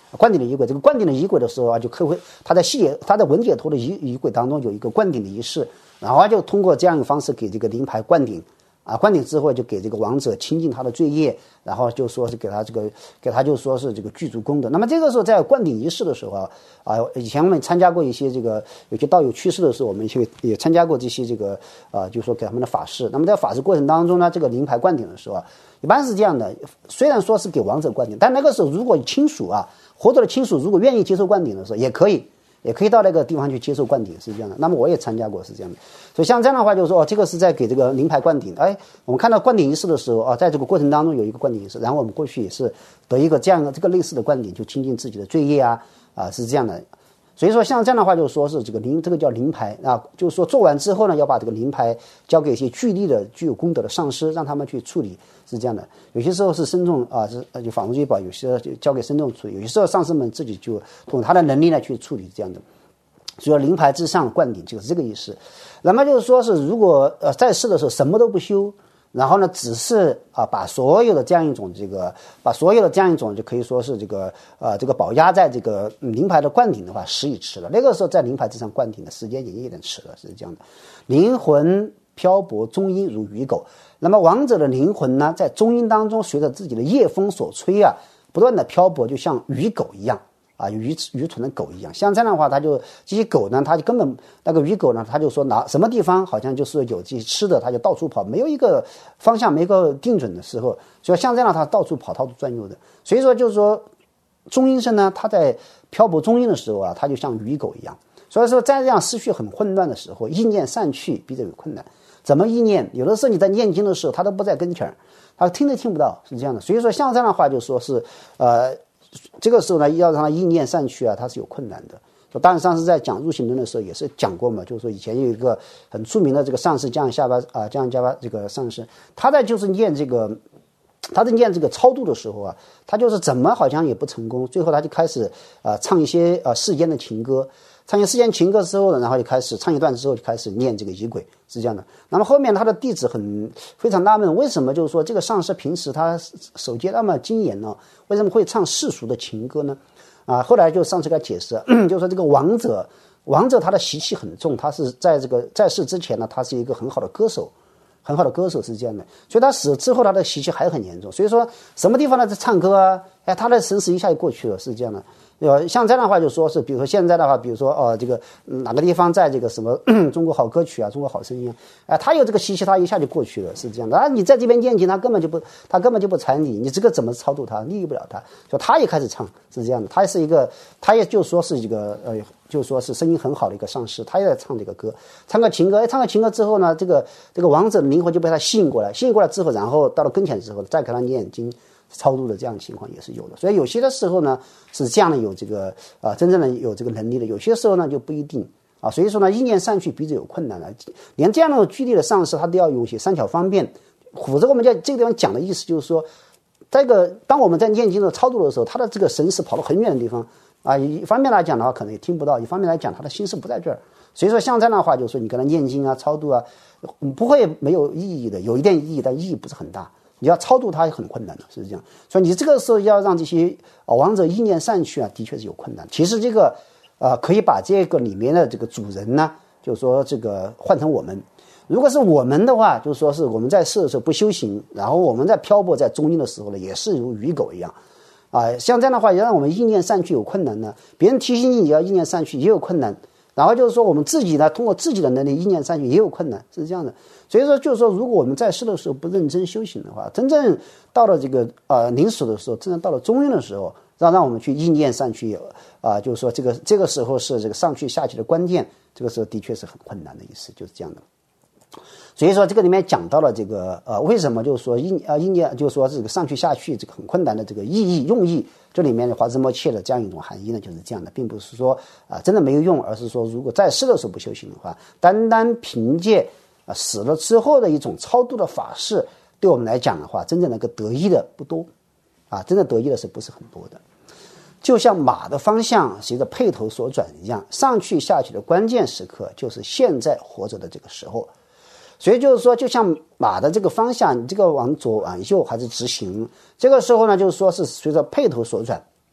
灌顶的仪轨，这个灌顶的仪轨的时候啊，就可会他在细节他在文解图的仪仪轨当中有一个灌顶的仪式，然后就通过这样一个方式给这个灵牌灌顶。啊，灌顶之后就给这个王者清净他的罪业，然后就说是给他这个给他就说是这个具足功德。那么这个时候在灌顶仪式的时候啊，啊以前我们参加过一些这个有些道友去世的时候，我们也也参加过这些这个啊，就说给他们的法事。那么在法事过程当中呢，这个灵牌灌顶的时候啊，一般是这样的，虽然说是给王者灌顶，但那个时候如果亲属啊活着的亲属如果愿意接受灌顶的时候，也可以。也可以到那个地方去接受灌顶，是这样的。那么我也参加过，是这样的。所以像这样的话，就是说，哦，这个是在给这个灵牌灌顶。哎，我们看到灌顶仪式的时候啊，在这个过程当中有一个灌顶仪式，然后我们过去也是得一个这样的这个类似的灌顶，就清净自己的罪业啊，啊是这样的。所以说像这样的话，就是说是这个灵，这个叫灵牌啊，就是说做完之后呢，要把这个灵牌交给一些具力的、具有功德的上师，让他们去处理，是这样的。有些时候是僧众啊，是就法融聚宝，有些就交给僧众处理，有些时候上师们自己就通过他的能力呢去处理这样的。所以灵牌之上灌顶就是这个意思。那么就是说是如果呃在世的时候什么都不修，然后呢只是啊把所有的这样一种这个把所有的这样一种就可以说是这个呃这个宝压在这个灵牌的灌顶的话，时已迟了。那个时候在灵牌之上灌顶的时间也有点迟了，是这样的。灵魂漂泊中阴如鱼狗，那么王者的灵魂呢，在中阴当中随着自己的业风所吹啊，不断的漂泊，就像鱼狗一样。啊，愚愚蠢的狗一样，像这样的话，他就这些狗呢，他就根本那个鱼狗呢，他就说哪什么地方好像就是有这些吃的，他就到处跑，没有一个方向，没有一个定准的时候，所以像这样的他到处跑，到处转悠的。所以说就是说，中阴身呢，他在漂泊中阴的时候啊，他就像鱼狗一样。所以说在这样思绪很混乱的时候，意念散去，逼着有困难。怎么意念？有的时候你在念经的时候，他都不在跟前儿，他听都听不到，是这样的。所以说像这样的话，就说是呃。这个时候呢，要让他意念散去啊，他是有困难的。当然，上次在讲入行论的时候也是讲过嘛，就是说以前有一个很出名的这个上师降下巴啊，降下巴这个上师，他在就是念这个，他在念这个超度的时候啊，他就是怎么好像也不成功，最后他就开始啊、呃、唱一些呃世间的情歌。唱一世间情歌之后呢，然后就开始唱一段之后就开始念这个仪轨，是这样的。那么后面他的弟子很非常纳闷，为什么就是说这个上师平时他守戒那么精严呢？为什么会唱世俗的情歌呢？啊，后来就上师给他解释，就是说这个王者，王者他的习气很重，他是在这个在世之前呢，他是一个很好的歌手。很好的歌手是这样的，所以他死之后他的习气还很严重，所以说什么地方呢在唱歌啊，哎，他的神识一下就过去了，是这样的。呃，像这样的话就说是，比如说现在的话，比如说哦、呃，这个、嗯、哪个地方在这个什么中国好歌曲啊，中国好声音啊，哎、呃，他有这个习气，他一下就过去了，是这样的。啊，你在这边念经，他根本就不，他根本就不睬你，你这个怎么超度他，利益不了他，就他也开始唱，是这样的。他是一个，他也就说是一个呃。就说是声音很好的一个上师，他也在唱这个歌，唱个情歌，哎，唱个情歌之后呢，这个这个王者的灵魂就被他吸引过来，吸引过来之后，然后到了跟前之后，再给他念经超度的这样的情况也是有的。所以有些的时候呢是这样的，有这个啊、呃、真正的有这个能力的，有些时候呢就不一定啊。所以说呢，意念散去，逼着有困难了，连这样的具体的上师他都要有些三巧方便，否则我们在这个地方讲的意思就是说，这个当我们在念经的超度的时候，他的这个神识跑到很远的地方。啊，一方面来讲的话，可能也听不到；一方面来讲，他的心思不在这儿。所以说，像这样的话，就是说你跟他念经啊、超度啊，不会没有意义的，有一点意义，但意义不是很大。你要超度他也很困难的，是这样。所以你这个时候要让这些啊王者意念散去啊，的确是有困难。其实这个呃，可以把这个里面的这个主人呢，就是说这个换成我们。如果是我们的话，就是说是我们在世的时候不修行，然后我们在漂泊在中阴的时候呢，也是如鱼狗一样。啊，像这样的话，也让我们意念散去有困难呢。别人提醒你，你要意念散去也有困难。然后就是说，我们自己呢，通过自己的能力意念散去也有困难，是这样的。所以说，就是说，如果我们在世的时候不认真修行的话，真正到了这个呃临死的时候，真正到了中阴的时候，让让我们去意念散去，啊、呃，就是说这个这个时候是这个上去下去的关键，这个时候的确是很困难的意思，就是这样的。所以说这个里面讲到了这个呃为什么就是说意呃意念就是说这个上去下去这个很困难的这个意义用意，这里面的华兹莫切的这样一种含义呢，就是这样的，并不是说啊、呃、真的没有用，而是说如果在世的时候不修行的话，单单凭借啊、呃、死了之后的一种超度的法事，对我们来讲的话，真正能够得益的不多啊，真的得益的是不是很多的。就像马的方向随着辔头所转一样，上去下去的关键时刻就是现在活着的这个时候。所以就是说，就像马的这个方向，你这个往左往右还是直行，这个时候呢，就是说是随着辔头所转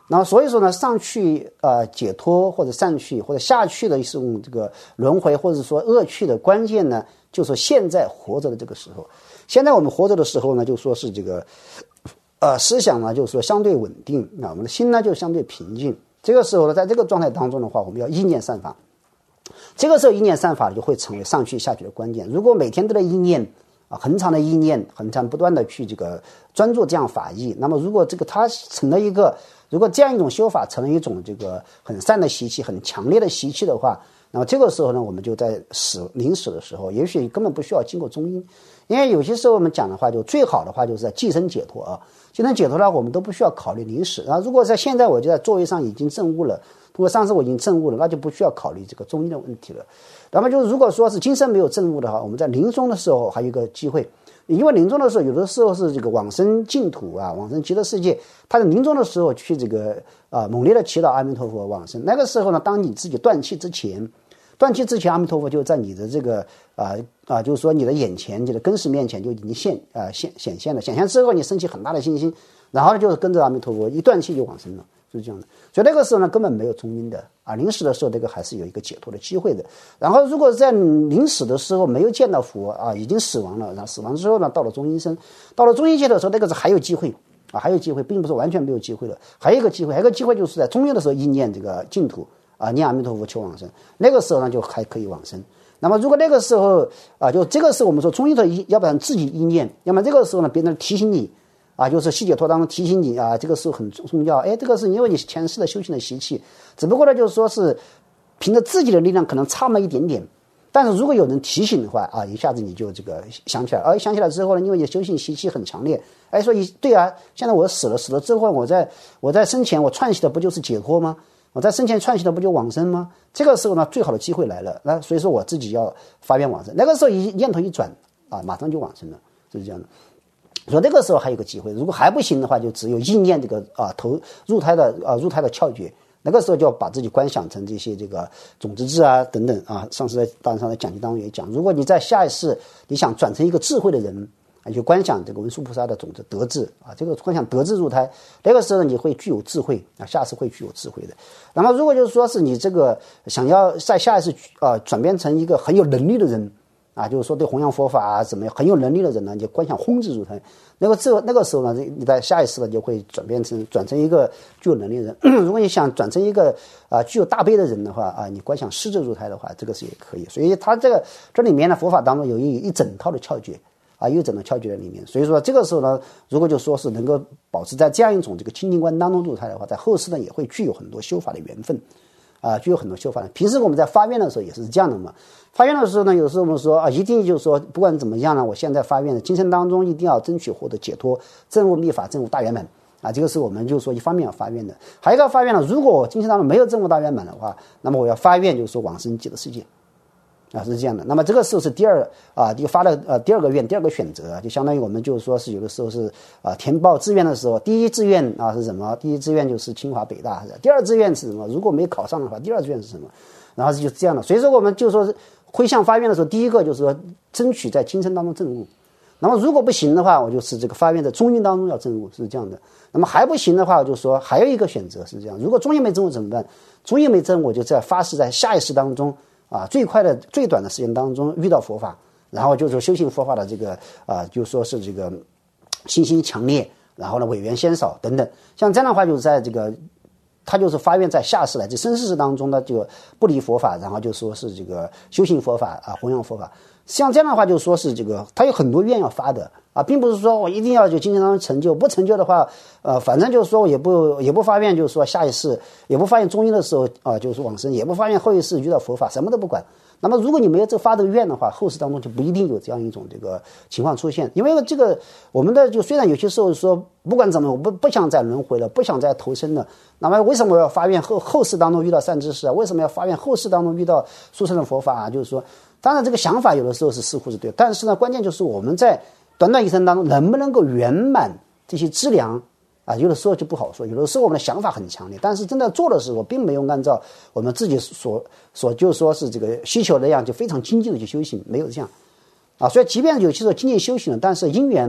然后所以说呢，上去呃解脱或者上去或者下去的一种这个轮回或者说恶趣的关键呢，就是现在活着的这个时候。现在我们活着的时候呢，就说是这个呃思想呢，就是说相对稳定啊，我们的心呢就相对平静。这个时候呢，在这个状态当中的话，我们要意念善法。这个时候意念善法就会成为上去下去的关键。如果每天都在意念啊，很长的意念，很长不断的去这个专注这样法义，那么如果这个它成了一个，如果这样一种修法成了一种这个很善的习气，很强烈的习气的话，那么这个时候呢，我们就在死临死的时候，也许根本不需要经过中阴，因为有些时候我们讲的话，就最好的话就是在寄生解脱啊，寄生解脱呢，我们都不需要考虑临死。然后如果在现在我就在座位上已经证悟了，如果上次我已经证悟了，那就不需要考虑这个中阴的问题了。那么就是如果说是今生没有证悟的话，我们在临终的时候还有一个机会。因为临终的时候，有的时候是这个往生净土啊，往生极乐世界。他在临终的时候去这个啊猛烈的祈祷阿弥陀佛往生。那个时候呢，当你自己断气之前，断气之前，阿弥陀佛就在你的这个啊啊，就是说你的眼前，你的根识面前就已经现啊显显现了。显现之后，你升起很大的信心，然后呢就是跟着阿弥陀佛一断气就往生了，就是这样的。所以那个时候呢，根本没有中阴的啊，临死的时候，这个还是有一个解脱的机会的。然后，如果在临死的时候没有见到佛啊，已经死亡了，然后死亡之后呢，到了中阴身，到了中阴界的时候，那个是还有机会啊，还有机会，并不是完全没有机会了。还有一个机会，还有一个机会就是在中阴的时候意念这个净土啊，念阿弥陀佛求往生，那个时候呢就还可以往生。那么，如果那个时候啊，就这个时候我们说中阴的，要不然自己意念，要么这个时候呢，别人提醒你。啊，就是细解脱当中提醒你啊，这个是很重要。哎，这个是因为你前世的修行的习气，只不过呢，就是说是凭着自己的力量可能差那么一点点。但是如果有人提醒的话啊，一下子你就这个想起来，而、啊、想起来之后呢，因为你修行习气很强烈，哎，说一对啊，现在我死了，死了之后，我在我在生前我串习的不就是解脱吗？我在生前串习的不就往生吗？这个时候呢，最好的机会来了，那所以说我自己要发愿往生。那个时候一念头一转啊，马上就往生了，就是这样的。所以那个时候还有个机会，如果还不行的话，就只有意念这个啊投入胎的啊入胎的窍诀。那个时候就要把自己观想成这些这个种子智啊等等啊。上次在当上的讲题当中也讲，如果你在下一世你想转成一个智慧的人啊，就观想这个文殊菩萨的种子德智啊，这个观想德智入胎，那个时候你会具有智慧啊，下次会具有智慧的。那么如果就是说是你这个想要在下一世啊转变成一个很有能力的人。啊，就是说对弘扬佛法啊，怎么样很有能力的人呢，你就观想轰智入胎，那个这那个时候呢，你在下一世呢就会转变成转成一个具有能力的人。如果你想转成一个啊具有大悲的人的话啊，你观想狮子入胎的话，这个是也可以。所以它这个这里面呢，佛法当中有一一整套的窍诀啊，有一整套窍诀在里面。所以说这个时候呢，如果就说是能够保持在这样一种这个清净观当中入胎的话，在后世呢也会具有很多修法的缘分。啊，具有很多修法的。平时我们在发愿的时候也是这样的嘛。发愿的时候呢，有时候我们说啊，一定就是说，不管怎么样呢，我现在发愿的今生当中一定要争取获得解脱，证悟密法，证悟大圆满啊。这个是我们就是说一方面要发愿的，还有一个发愿呢，如果我今生当中没有证悟大圆满的话，那么我要发愿就是说往生极乐世界。啊，是这样的。那么这个时候是第二啊，就发了呃第二个愿，第二个选择，就相当于我们就是说是有的时候是啊填报志愿的时候，第一志愿啊是什么？第一志愿就是清华北大，第二志愿是什么？如果没考上的话，第二志愿是什么？然后就这样的。所以说我们就说是回向发愿的时候，第一个就是说争取在今生当中证悟。那么如果不行的话，我就是这个发愿在中阴当中要证悟，是这样的。那么还不行的话，我就说还有一个选择是这样：如果中阴没证悟怎么办？中阴没证悟，我就在发誓在下一世当中。啊，最快的、最短的时间当中遇到佛法，然后就是修行佛法的这个啊，就说是这个信心强烈，然后呢委员先少等等，像这样的话，就是在这个他就是发愿在下世来这生世当中呢，就不离佛法，然后就说是这个修行佛法啊，弘扬佛法。像这样的话，就说是这个他有很多愿要发的啊，并不是说我一定要就今生当中成就，不成就的话，呃，反正就是说我也不也不发愿，就是说下一世也不发愿中阴的时候啊，就是往生，也不发愿后一世遇到佛法，什么都不管。那么如果你没有这发这个愿的话，后世当中就不一定有这样一种这个情况出现。因为这个我们的就虽然有些时候说不管怎么我不不想再轮回了，不想再投生了，那么为什么我要发愿后后世当中遇到善知识啊？为什么要发愿后世当中遇到殊胜的佛法啊？就是说，当然这个想法有的时候是似乎是对，但是呢，关键就是我们在短短一生当中能不能够圆满这些资粮啊，有的时候就不好说。有的时候我们的想法很强烈，但是真的做的时候并没有按照我们自己所所就说是这个需求那样就非常精进的去修行，没有这样啊。所以即便有些时候精进修行了，但是因缘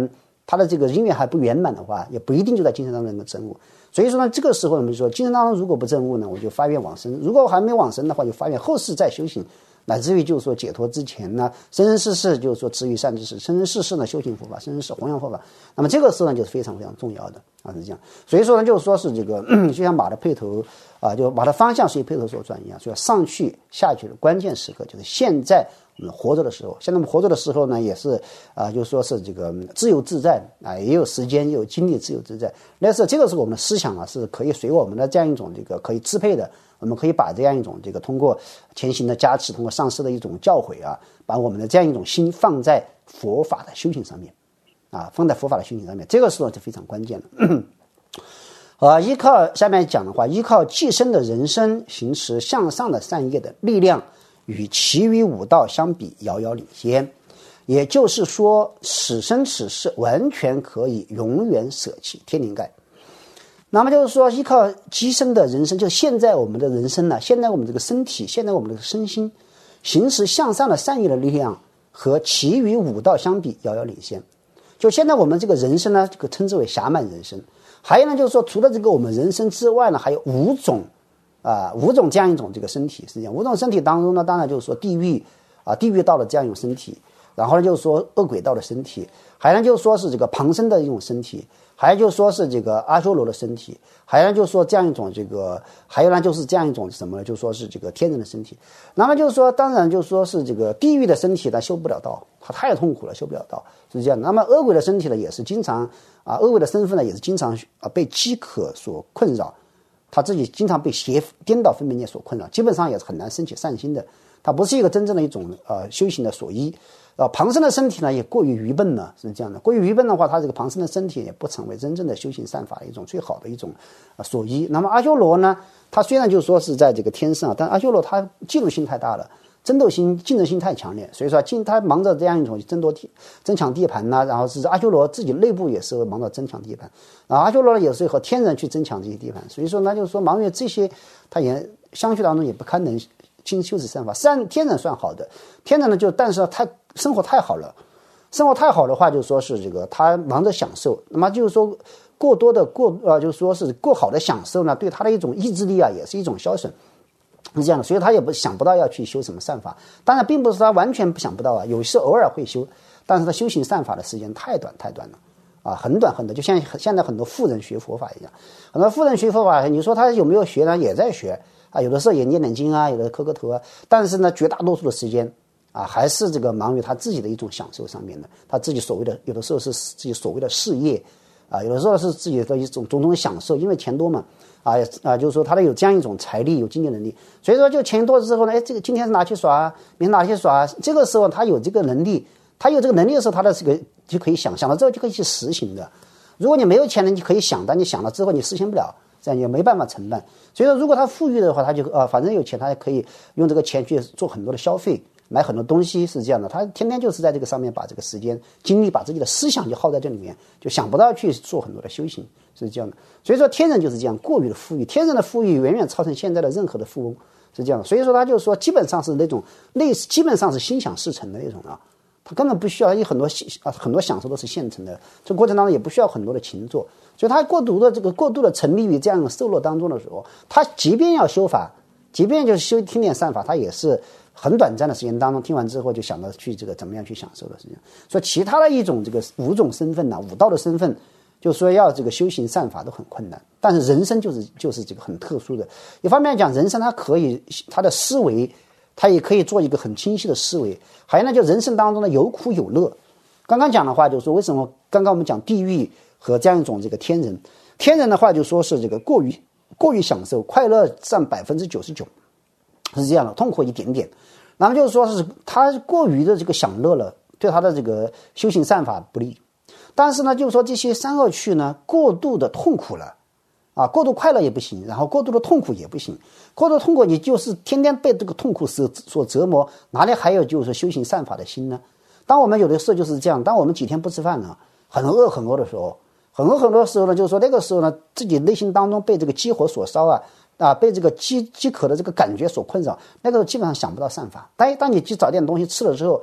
他的这个因缘还不圆满的话，也不一定就在精神当中能够证悟。所以说呢，这个时候我们就说，精神当中如果不证悟呢，我就发愿往生；如果还没往生的话，就发愿后世再修行，乃至于就是说解脱之前呢，生生世世就是说持于善知识，生生世世呢修行佛法，生生世弘扬佛法。那么这个时候呢，就是非常非常重要的啊，是这样。所以说呢，就是说是这个，就像马的配头啊，就马的方向随配头所转一样，所以上去下去的关键时刻就是现在。我们活着的时候，现在我们活着的时候呢，也是啊、呃，就说是这个自由自在啊，也有时间，也有精力，自由自在。但是这个时候我们的思想啊，是可以随我们的这样一种这个可以支配的。我们可以把这样一种这个通过前行的加持，通过上师的一种教诲啊，把我们的这样一种心放在佛法的修行上面啊，放在佛法的修行上面，这个时候是非常关键的。呃，依靠下面讲的话，依靠寄生的人生行持向上的善业的力量。与其余五道相比遥遥领先，也就是说此生此世完全可以永远舍弃天灵盖。那么就是说依靠寄生的人生，就现在我们的人生呢，现在我们这个身体，现在我们这个身心行持向上的善业的力量和其余五道相比遥遥领先。就现在我们这个人生呢，这个称之为暇满人生。还有呢就是说除了这个我们人生之外呢，还有五种啊、呃，五种这样一种这个身体，是这样。五种身体当中呢，当然就是说地狱啊，地狱道的这样一种身体，然后呢就是说恶鬼道的身体，还有呢就是说是这个旁生的一种身体，还有就是说是这个阿修罗的身体，还有呢就是说这样一种这个，还有呢就是这样一种什么呢？就是说是这个天人的身体。那么就是说，当然就是说是这个地狱的身体呢，修不了道，它太痛苦了，修不了道，是这样的。那么恶鬼的身体呢，也是经常啊，恶鬼的身份呢，也是经常啊被饥渴所困扰。他自己经常被邪颠倒分别念所困扰，基本上也是很难升起善心的。他不是一个真正的一种呃修行的所依。呃，旁生的身体呢也过于愚笨了，是这样的。过于愚笨的话，他这个旁生的身体也不成为真正的修行善法的一种最好的一种呃所依。那么阿修罗呢，他虽然就是说是在这个天上，但阿修罗他嫉妒心太大了。争斗心、竞争心太强烈，所以说进他忙着这样一种争夺地、争抢地盘呐、啊，然后是阿修罗自己内部也是忙着争抢地盘，啊，阿修罗也是和天人去争抢这些地盘，所以说那就是说忙于这些，他也相续当中也不堪能经修持善法。善天人算好的，天人呢就但是太生活太好了，生活太好的话，就说是这个他忙着享受，那么就是说过多的过呃，就是说是过好的享受呢，对他的一种意志力啊，也是一种消损。是这样的，所以他也不想不到要去修什么善法。当然并不是他完全不想不到啊，有时偶尔会修，但是他修行善法的时间太短太短了啊，很短很短，就像现在很多富人学佛法一样。很多富人学佛法，你说他有没有学呢？也在学啊，有的时候也念念经啊，有的磕磕头啊，但是呢绝大多数的时间啊还是这个忙于他自己的一种享受上面的，他自己所谓的有的时候是自己所谓的事业啊，有的时候是自己的一种种种享受，因为钱多嘛。啊啊，就是说他的有这样一种财力，有经济能力，所以说就钱多之后呢，哎，这个今天是拿去耍，明天拿去耍，这个时候他有这个能力，他有这个能力的时候，他的这个就可以想，想了之后就可以去实行的。如果你没有钱呢，你可以想，但你想了之后你实行不了，这样也没办法承办。所以说，如果他富裕的话，他就啊，反正有钱，他也可以用这个钱去做很多的消费。买很多东西是这样的，他天天就是在这个上面把这个时间精力把自己的思想就耗在这里面，就想不到去做很多的修行，是这样的。所以说天人就是这样过于的富裕，天人的富裕远远超成现在的任何的富翁，是这样的。所以说他就是说基本上是那种类似基本上是心想事成的那种啊，他根本不需要有很多啊很多享受都是现成的，这过程当中也不需要很多的勤做，所以他过度的这个过度的沉迷于这样的受乐当中的时候，他即便要修法，即便就是修听点善法，他也是很短暂的时间当中听完之后就想到去这个怎么样去享受的事情。所以其他的一种这个五种身份呢、啊，五道的身份，就是说要这个修行善法都很困难。但是人生就是就是这个很特殊的，一方面讲人生它可以它的思维，它也可以做一个很清晰的思维。还有呢，就人生当中呢有苦有乐。刚刚讲的话就是说，为什么刚刚我们讲地狱和这样一种这个天人，天人的话就说是这个过于过于享受，快乐占百分之九十九。是这样的，痛苦一点点，那么就是说是他过于的这个享乐了，对他的这个修行善法不利。但是呢，就是说这些三恶趣呢，过度的痛苦了，啊，过度快乐也不行，然后过度的痛苦也不行。过度痛苦，你就是天天被这个痛苦所所折磨，哪里还有就是修行善法的心呢？当我们有的时候就是这样，当我们几天不吃饭了，很饿很饿的时候，很饿很饿的时候呢，就是说那个时候呢，自己内心当中被这个饥火所烧啊。啊，被这个饥饥渴的这个感觉所困扰，那个基本上想不到善法。当当你去找点东西吃了之后，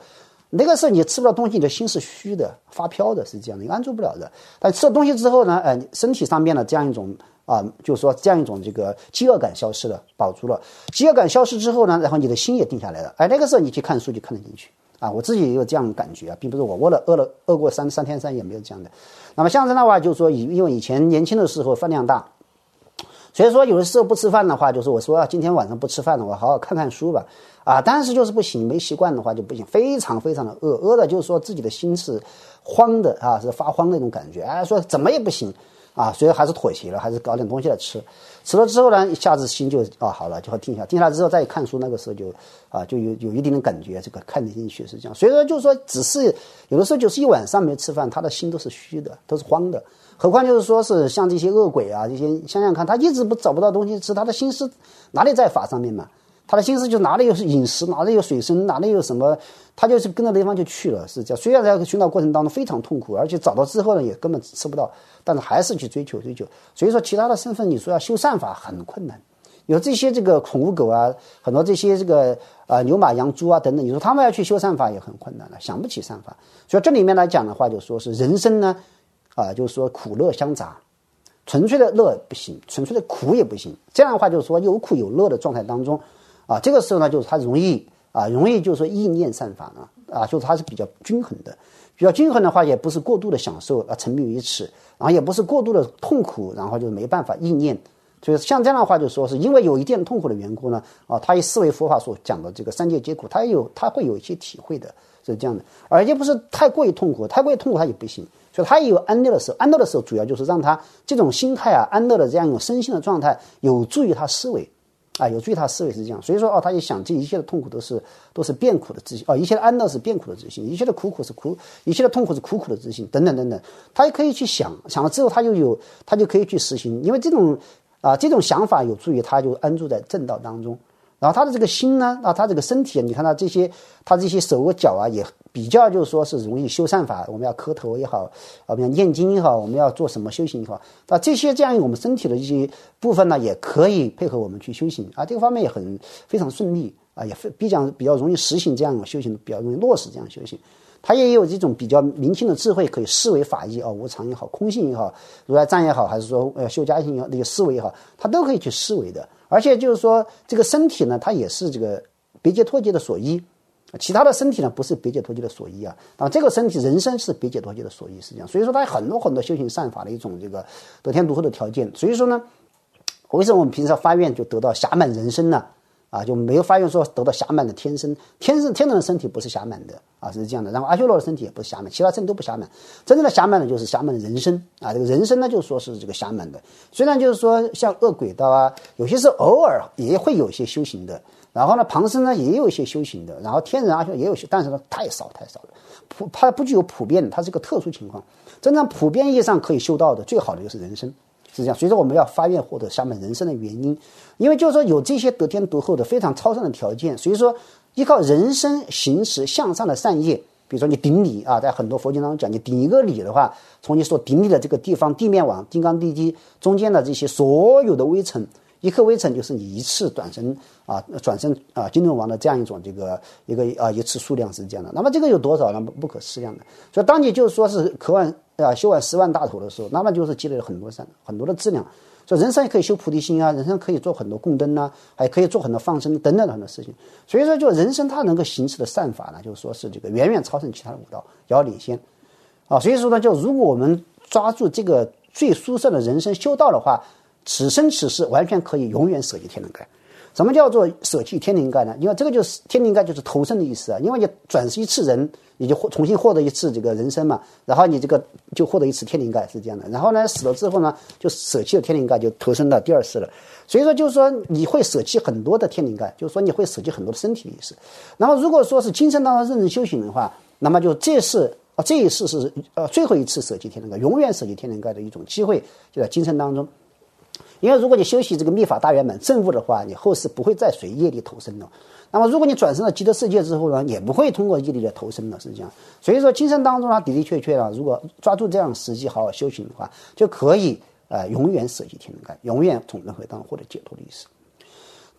那个时候你吃不到东西，你的心是虚的、发飘的，是这样的，你安住不了的。但吃了东西之后呢，呃，身体上面的这样一种啊、呃，就是说这样一种这个饥饿感消失了，饱足了。饥饿感消失之后呢，然后你的心也定下来了。哎，那个时候你去看书就看得进去啊。我自己也有这样的感觉啊，并不是我饿了饿了饿过三三天三夜没有这样的。那么像这样的话，就是说以因为以前年轻的时候饭量大。所以说有的时候不吃饭的话，就是我说、啊、今天晚上不吃饭了，我好好看看书吧，啊，但是就是不行，没习惯的话就不行，非常非常的饿，饿的就是说自己的心是慌的啊，是发慌的那种感觉，哎，说怎么也不行啊，所以还是妥协了，还是搞点东西来吃，吃了之后呢，一下子心就啊好了，就会定下，定下来之后再看书，那个时候就啊就有有一定的感觉，这个看得进去是这样，所以说就是说只是有的时候就是一晚上没吃饭，他的心都是虚的，都是慌的。何况就是说是像这些恶鬼啊，这些想想看，他一直不找不到东西吃，他的心思哪里在法上面嘛？他的心思就哪里有饮食，哪里有水深，哪里有什么，他就是跟着地方就去了，是这样。虽然在寻找过程当中非常痛苦，而且找到之后呢，也根本吃不到，但是还是去追求追求。所以说，其他的身份你说要修善法很困难。有这些这个宠物狗啊，很多这些这个啊、呃、牛马羊猪啊等等，你说他们要去修善法也很困难了，想不起善法。所以这里面来讲的话，就说是人生呢。啊，就是说苦乐相杂，纯粹的乐不行，纯粹的苦也不行。这样的话，就是说有苦有乐的状态当中，啊，这个时候呢，就是它容易啊，容易就是说意念善法呢，啊，就是它是比较均衡的，比较均衡的话，也不是过度的享受啊，沉迷于此，然后也不是过度的痛苦，然后就没办法意念。所以像这样的话，就说是因为有一定痛苦的缘故呢，啊，他以思维佛法所讲的这个三界皆苦，他有他会有一些体会的，是这样的，而且不是太过于痛苦，太过于痛苦他也不行。所以他也有安乐的时候，安乐的时候主要就是让他这种心态啊，安乐的这样一种身心的状态，有助于他思维，啊，有助于他思维是这样。所以说哦，他就想这一切的痛苦都是都是变苦的自信，哦，一切的安乐是变苦的自信，一切的苦苦是苦，一切的痛苦是苦苦的自信，等等等等，他也可以去想，想了之后他就有，他就可以去实行，因为这种啊这种想法有助于他就安住在正道当中。然后他的这个心呢，啊，他这个身体，你看他这些，他这些手和脚啊，也比较就是说是容易修善法。我们要磕头也好，我们要念经也好，我们要做什么修行也好，那这些这样我们身体的一些部分呢，也可以配合我们去修行啊。这个方面也很非常顺利啊，也比较比较容易实行这样一种修行，比较容易落实这样修行。他也有这种比较明清的智慧，可以视为法义啊，无常也好，空性也好，如来藏也好，还是说呃修家行也好，那个思维也好，他都可以去思维的。而且就是说，这个身体呢，它也是这个别解脱界的所依，其他的身体呢不是别解脱界的所依啊。然后这个身体人生是别解脱界的所依，是这样。所以说，它有很多很多修行善法的一种这个得天独厚的条件。所以说呢，为什么我们平时发愿就得到暇满人生呢？啊，就没有发愿说得到暇满的天生，天生天人的身体不是暇满的啊，是这样的。然后阿修罗的身体也不是暇满，其他身体都不暇满。真正的暇满的就是暇满的人生啊，这个人生呢就说是这个暇满的。虽然就是说像恶鬼道啊，有些是偶尔也会有一些修行的，然后呢旁生呢也有一些修行的，然后天人阿修也有些，但是呢太少太少了，普它不具有普遍的，它是个特殊情况。真正普遍意义上可以修道的，最好的就是人生。是这样，所以说我们要发愿获得暇满人生的原因，因为就是说有这些得天独厚的非常超上的条件，所以说依靠人生行持向上的善业，比如说你顶礼啊，在很多佛经当中讲，你顶一个礼的话，从你所顶礼的这个地方地面往金刚地基中间的这些所有的微尘，一颗微尘就是你一次转身啊，转身啊，金轮王的这样一种这个一个啊一次数量是这样的。那么这个有多少呢？不可思量的。所以当你就是说是渴望啊修完十万大头的时候，那么就是积累了很多善，很多的质量。所以人生也可以修菩提心啊，人生可以做很多供灯啊，还可以做很多放生等等的很多事情。所以说，就人生它能够行持的善法呢，就是说是这个远远超胜其他的五道，遥遥领先啊。所以说呢，就如果我们抓住这个最殊胜的人生修道的话，此生此世完全可以永远舍弃天人盖。什么叫做舍弃天人盖呢？因为这个就是天人盖就是投生的意思啊，因为你转世一次人，你就重新获得一次这个人生嘛，然后你这个就获得一次天人盖是这样的。然后呢，死了之后呢，就舍弃了天人盖，就投生到第二世了。所以说，就是说你会舍弃很多的天人盖，就是说你会舍弃很多的身体的意思。然后如果说是今生当中认真修行的话，那么就这世啊这一世是呃最后一次舍弃天人盖，永远舍弃天人盖的一种机会，就在今生当中。因为如果你修习这个密法大圆满正悟的话，你后世不会再随业力投生了。那么如果你转生到极乐世界之后呢，也不会通过业力的投生了，是这样。所以说今生当中呢，的的确确啊，如果抓住这样实际好好修行的话，就可以呃永远舍弃天人盖，永远从轮回当中获得解脱的意思。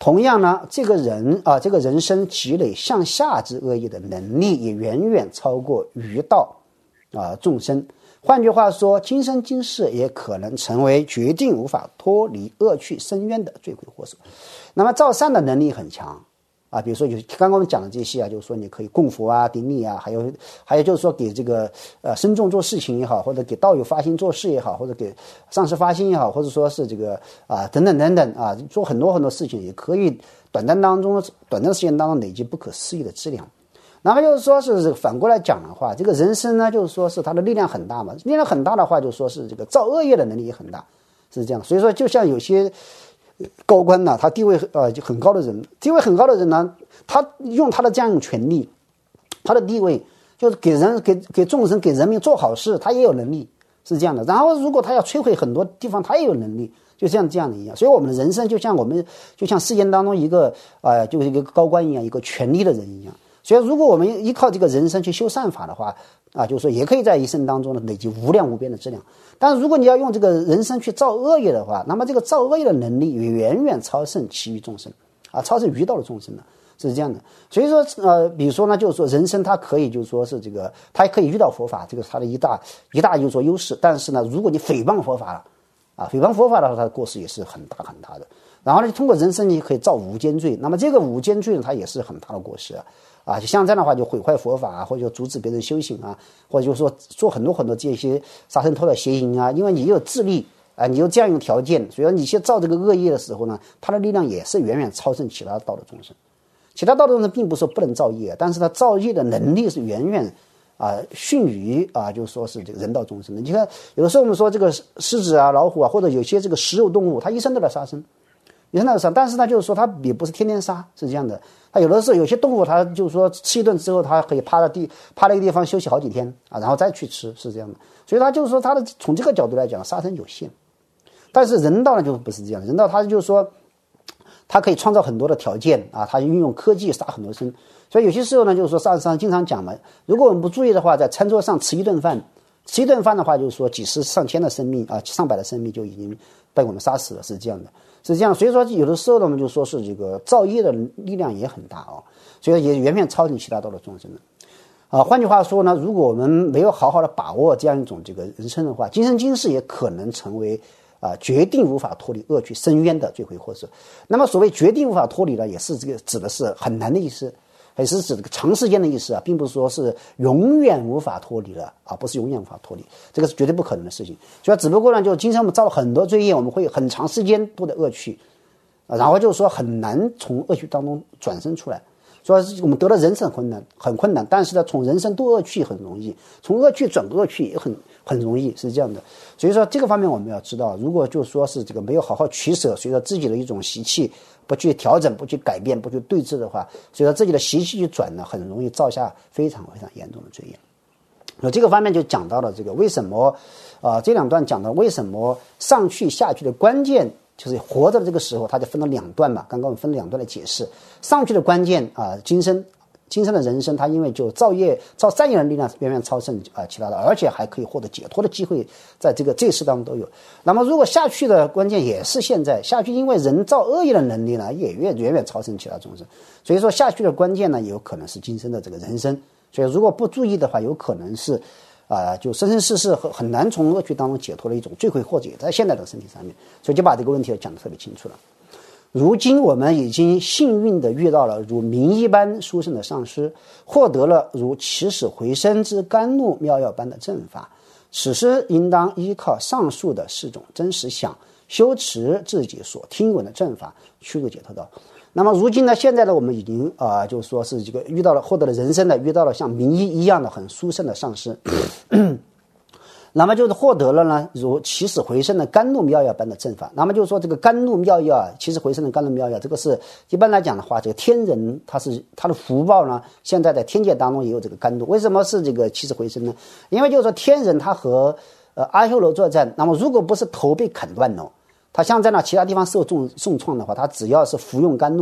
同样呢，这个人啊，这个人生积累向下之恶业的能力也远远超过余道啊众生。换句话说，今生今世也可能成为决定无法脱离恶趣深渊的罪魁祸首。那么造善的能力很强啊，比如说有刚刚我们讲的这些啊，就是说你可以供佛啊、顶礼啊，还有还有就是说给这个呃僧众做事情也好，或者给道友发心做事也好，或者给上师发心也好，或者说是这个啊等等等等啊，做很多很多事情，也可以短暂当中短暂的时间当中累积不可思议的质量。然后就是说是反过来讲的话，这个人生呢，就是说是他的力量很大嘛，力量很大的话，就说是这个造恶业的能力也很大，是这样。所以说，就像有些高官呢，他地位呃就很高的人，地位很高的人呢，他用他的这样一种权利，他的地位就是给人给给众生给人民做好事，他也有能力，是这样的。然后如果他要摧毁很多地方，他也有能力。就像这样的一样，所以我们的人生就像我们就像世间当中一个呃就是一个高官一样，一个权力的人一样。所以如果我们依靠这个人生去修善法的话啊，就是说也可以在一生当中呢累积无量无边的质量。但是如果你要用这个人生去造恶业的话，那么这个造恶业的能力远远超胜其余众生啊，超胜余道的众生的，是这样的。所以说呃比如说呢，就是说人生它可以就是说是这个它可以遇到佛法，这个是它的一大一大就是说优势。但是呢，如果你诽谤佛法了啊，诽谤佛法的话，它的过失也是很大很大的。然后呢，通过人生你可以造五奸罪，那么这个五奸罪呢，它也是很大的过失啊。啊，像这样的话就毁坏佛法啊，或者阻止别人修行啊，或者就是说做很多很多这些杀生偷盗邪淫啊，因为你有智力啊，你有这样一种条件，所以说你去造这个恶业的时候呢，它的力量也是远远超胜其他道的众生。其他道的众生并不是说不能造业，但是他造业的能力是远远啊逊于啊，就是说是这个人道众生的。你看有的时候我们说这个狮子啊、老虎啊，或者有些这个食肉动物，它一生都在杀生。一生都在杀，但是呢，就是说它也不是天天杀，是这样的。它有的时候有些动物，它就是说吃一顿之后，它可以趴在地趴在一个地方休息好几天啊，然后再去吃，是这样的。所以它就是说，它的从这个角度来讲，杀生有限。但是人道呢，就不是这样的。人道它就是说，它可以创造很多的条件啊，它运用科技杀很多生。所以有些时候呢，就是说上上经常讲嘛，如果我们不注意的话，在餐桌上吃一顿饭，吃一顿饭的话，就是说几十上千的生命啊，上百的生命就已经被我们杀死了，是这样的。是这样，所以说有的时候呢，我们就说是这个造业的力量也很大哦，所以也远远超进其他道的众生的。啊，换句话说呢，如果我们没有好好的把握这样一种这个人生的话，今生今世也可能成为啊决定无法脱离恶趣深渊的罪魁祸首。那么所谓决定无法脱离呢，也是这个指的是很难的意思。还是指这个长时间的意思啊，并不是说是永远无法脱离了啊，不是永远无法脱离，这个是绝对不可能的事情。所以只不过呢，就今生我们造了很多罪业，我们会很长时间堕的恶趣，啊，然后就是说很难从恶趣当中转生出来。所以我们得了人生很困难，很困难，但是呢，从人生堕恶趣很容易，从恶趣转恶趣也很很容易，是这样的。所以说这个方面我们要知道，如果就说是这个没有好好取舍，随着自己的一种习气。不去调整，不去改变，不去对治的话，随着自己的习气去转呢，很容易造下非常非常严重的罪业。那这个方面就讲到了这个为什么啊、呃、这两段讲到为什么上去下去的关键，就是活着的这个时候，它就分了两段嘛。刚刚我们分了两段的解释，上去的关键啊、呃，今生。今生的人生，他因为就造业、造善业的力量远远超胜啊、呃、其他的，而且还可以获得解脱的机会，在这个这世当中都有。那么如果下去的关键也是现在下去，因为人造恶业的能力呢，也远远远超胜其他众生，所以说下去的关键呢，也有可能是今生的这个人生。所以如果不注意的话，有可能是啊、呃，就生生世世很很难从恶趣当中解脱的一种罪魁祸首，也在现在的身体上面。所以就把这个问题讲得特别清楚了。如今我们已经幸运地遇到了如明一般殊胜的上师，获得了如起死回生之甘露妙药般的正法，此时应当依靠上述的四种真实想，修持自己所听闻的正法，去入解脱道。那么如今呢，现在呢，我们已经啊、呃，就是说是这个遇到了获得了人生的，遇到了像明一一样的很殊胜的上师。那么就是获得了呢，如起死回生的甘露妙药般的正法。那么就是说，这个甘露妙药啊，起死回生的甘露妙药，这个是一般来讲的话，这个天人他是他的福报呢，现在在天界当中也有这个甘露。为什么是这个起死回生呢？因为就是说天人他和呃阿修罗作战，那么如果不是头被砍断了，他像在那其他地方受重重创的话，他只要是服用甘露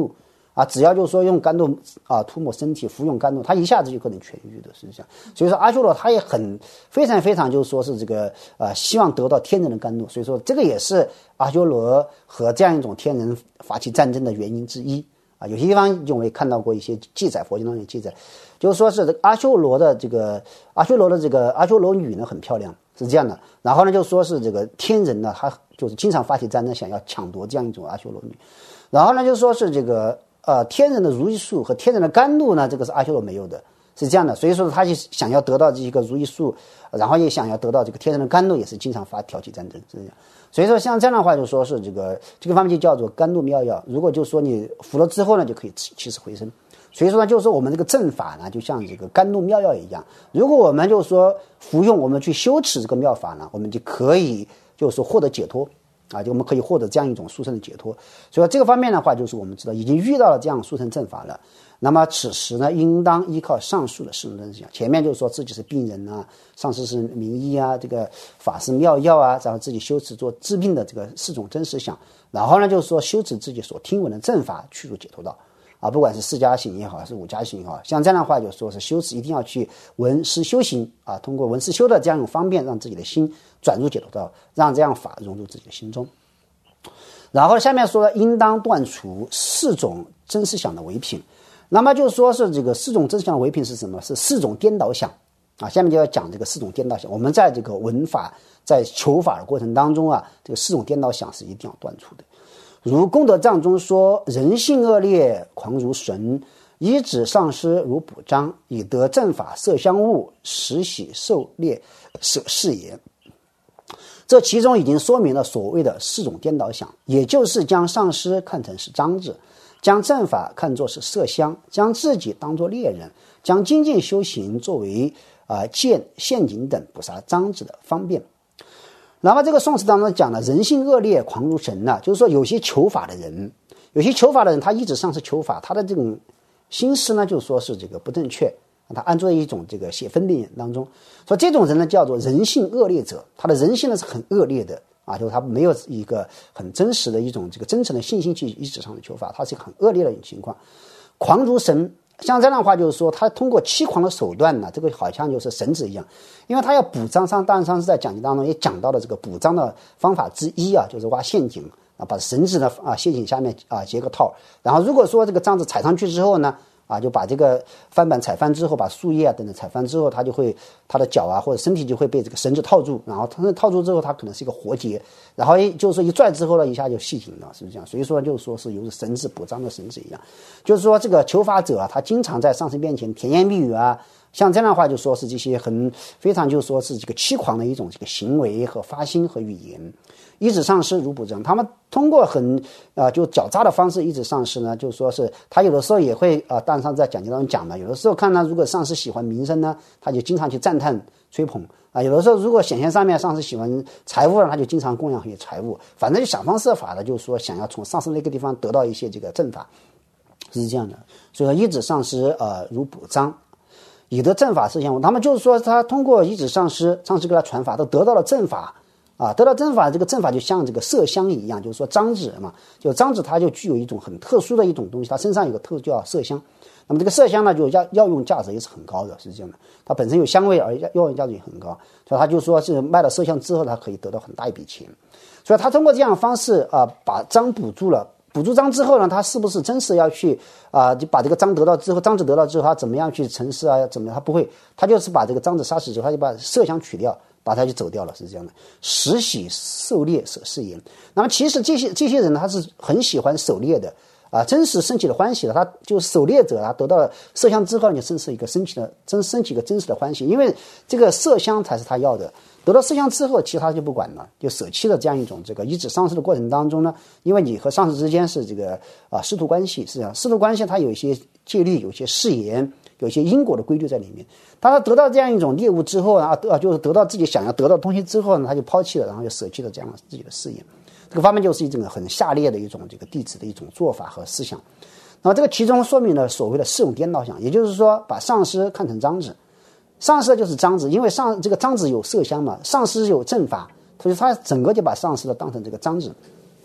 啊，只要就是说用甘露啊涂抹身体，服用甘露，他一下子就可能痊愈的，实际上。所以说阿修罗他也很非常非常就是说是这个呃希望得到天人的甘露，所以说这个也是阿修罗和这样一种天人发起战争的原因之一啊。有些地方就我也看到过一些记载，佛经当中记载，就是说是这个阿修罗的这个阿修罗的这个阿修罗女呢很漂亮，是这样的。然后呢就说是这个天人呢，他就是经常发起战争，想要抢夺这样一种阿修罗女。然后呢就说是这个呃天人的如意树和天人的甘露呢，这个是阿修罗没有的，是这样的。所以说他就想要得到这个如意树，然后也想要得到这个天人的甘露，也是经常发挑起战争，是这样。所以说像这样的话就说是这个这个方面就叫做甘露妙药，如果就说你服了之后呢就可以起死回生。所以说呢就是说我们这个正法呢就像这个甘露妙药一样，如果我们就是说服用，我们去修持这个妙法呢，我们就可以就是说获得解脱啊，就我们可以获得这样一种殊胜的解脱。所以这个方面的话就是我们知道已经遇到了这样殊胜正法了，那么此时呢应当依靠上述的四种真实相。前面就是说自己是病人啊，上师是名医啊，这个法是妙药啊，然后自己修持做治病的这个四种真实相，然后呢就是说修持自己所听闻的正法去入解脱道啊，不管是四加行也好，还是五加行也好，像这样的话就说是修持一定要去闻思修行啊，通过闻思修的这样一种方便，让自己的心转入解脱道，让这样法融入自己的心中。然后下面说应当断除四种真实想的伪品，那么就是说是这个四种真实想的伪品是什么？是四种颠倒想啊。下面就要讲这个四种颠倒想。我们在这个闻法在求法的过程当中啊，这个四种颠倒想是一定要断除的。如功德藏中说，人性恶劣，狂如神，依止上师如补章，以得正法色香物，时喜受猎舍是也。这其中已经说明了所谓的四种颠倒想，也就是将上师看成是章子，将正法看作是色香，将自己当作猎人，将精进修行作为啊剑、陷阱等捕杀章子的方便。那么这个宋词当中讲的人性恶劣，狂如神呢，就是说有些求法的人，有些求法的人，他一直上是求法，他的这种心思呢，就说是这个不正确，他安住在一种这个写分辨当中，说这种人呢叫做人性恶劣者，他的人性呢是很恶劣的啊，就是他没有一个很真实的一种这个真诚的信心去一直上的求法，他是一个很恶劣的情况。狂如神，像这样的话就是说他通过欺狂的手段呢，这个好像就是神子一样，因为他要补章上，当然上是在讲解当中也讲到了这个补章的方法之一啊，就是挖陷阱啊，把绳子呢啊陷阱下面啊结个套，然后如果说这个章子踩上去之后呢，啊，就把这个翻板踩翻之后，把树叶啊等等踩翻之后，它就会它的脚啊或者身体就会被这个绳子套住，然后它套住之后，它可能是一个活结，然后一就是说一拽之后呢，一下就系紧了，是不是这样？所以说就是说是有绳子补章的绳子一样，就是说这个求法者啊，他经常在上师面前甜言蜜语啊，像这样的话就说是这些很非常就说是这个欺狂的一种这个行为和发心和语言。依止上师如补章，他们通过很啊、呃、就狡诈的方式依止上师呢，就说是他有的时候也会啊，当上在讲解当中讲的，有的时候看他如果上师喜欢名声呢，他就经常去赞叹吹捧啊；有的时候如果显现上面上师喜欢财物呢，他就经常供养一些财物，反正就想方设法的，就是说想要从上师那个地方得到一些这个正法，是这样的。所以说依止上师呃如补章，以得正法事项，他们就是说他通过依止上师，上师给他传法，都得到了正法。啊，得到正法，这个正法就像这个麝香一样，就是说章子嘛，就章子它就具有一种很特殊的一种东西，它身上有个特叫麝香。那么这个麝香呢，就药药用价值也是很高的，是这样的。它本身有香味，而药用价值也很高，所以他就说是卖了麝香之后，他可以得到很大一笔钱。所以他通过这样的方式啊，把章补住了。补助章之后呢，他是不是真是要去啊、呃？就把这个章得到之后，章子得到之后，他怎么样去陈示啊？怎么样？他不会，他就是把这个章子杀死之后，他就把麝香取掉。把他就走掉了，是这样的。时喜狩猎舍是言，那么其实这些这些人呢，他是很喜欢狩猎的啊，真实升起了欢喜的。他就是狩猎者啊，得到了麝香之后，就生起一个升起的真升起一个真实的欢喜，因为这个麝香才是他要的。得到麝香之后，其他就不管了，就舍弃了这样一种这个依止上师的过程当中呢，因为你和上师之间是这个啊师徒关系，是这样，师徒关系它有一些戒律，有一些誓言。有一些因果的规律在里面，当他得到这样一种猎物之后啊，得就是得到自己想要得到的东西之后呢，他就抛弃了，然后就舍弃了这样自己的事业。这个方面就是一种很下列的一种这个弟子的一种做法和思想。那么这个其中说明了所谓的四种颠倒想，也就是说把上师看成章子，上师就是章子，因为上这个章子有麝香嘛，上师有正法，所以他整个就把上师的当成这个章子。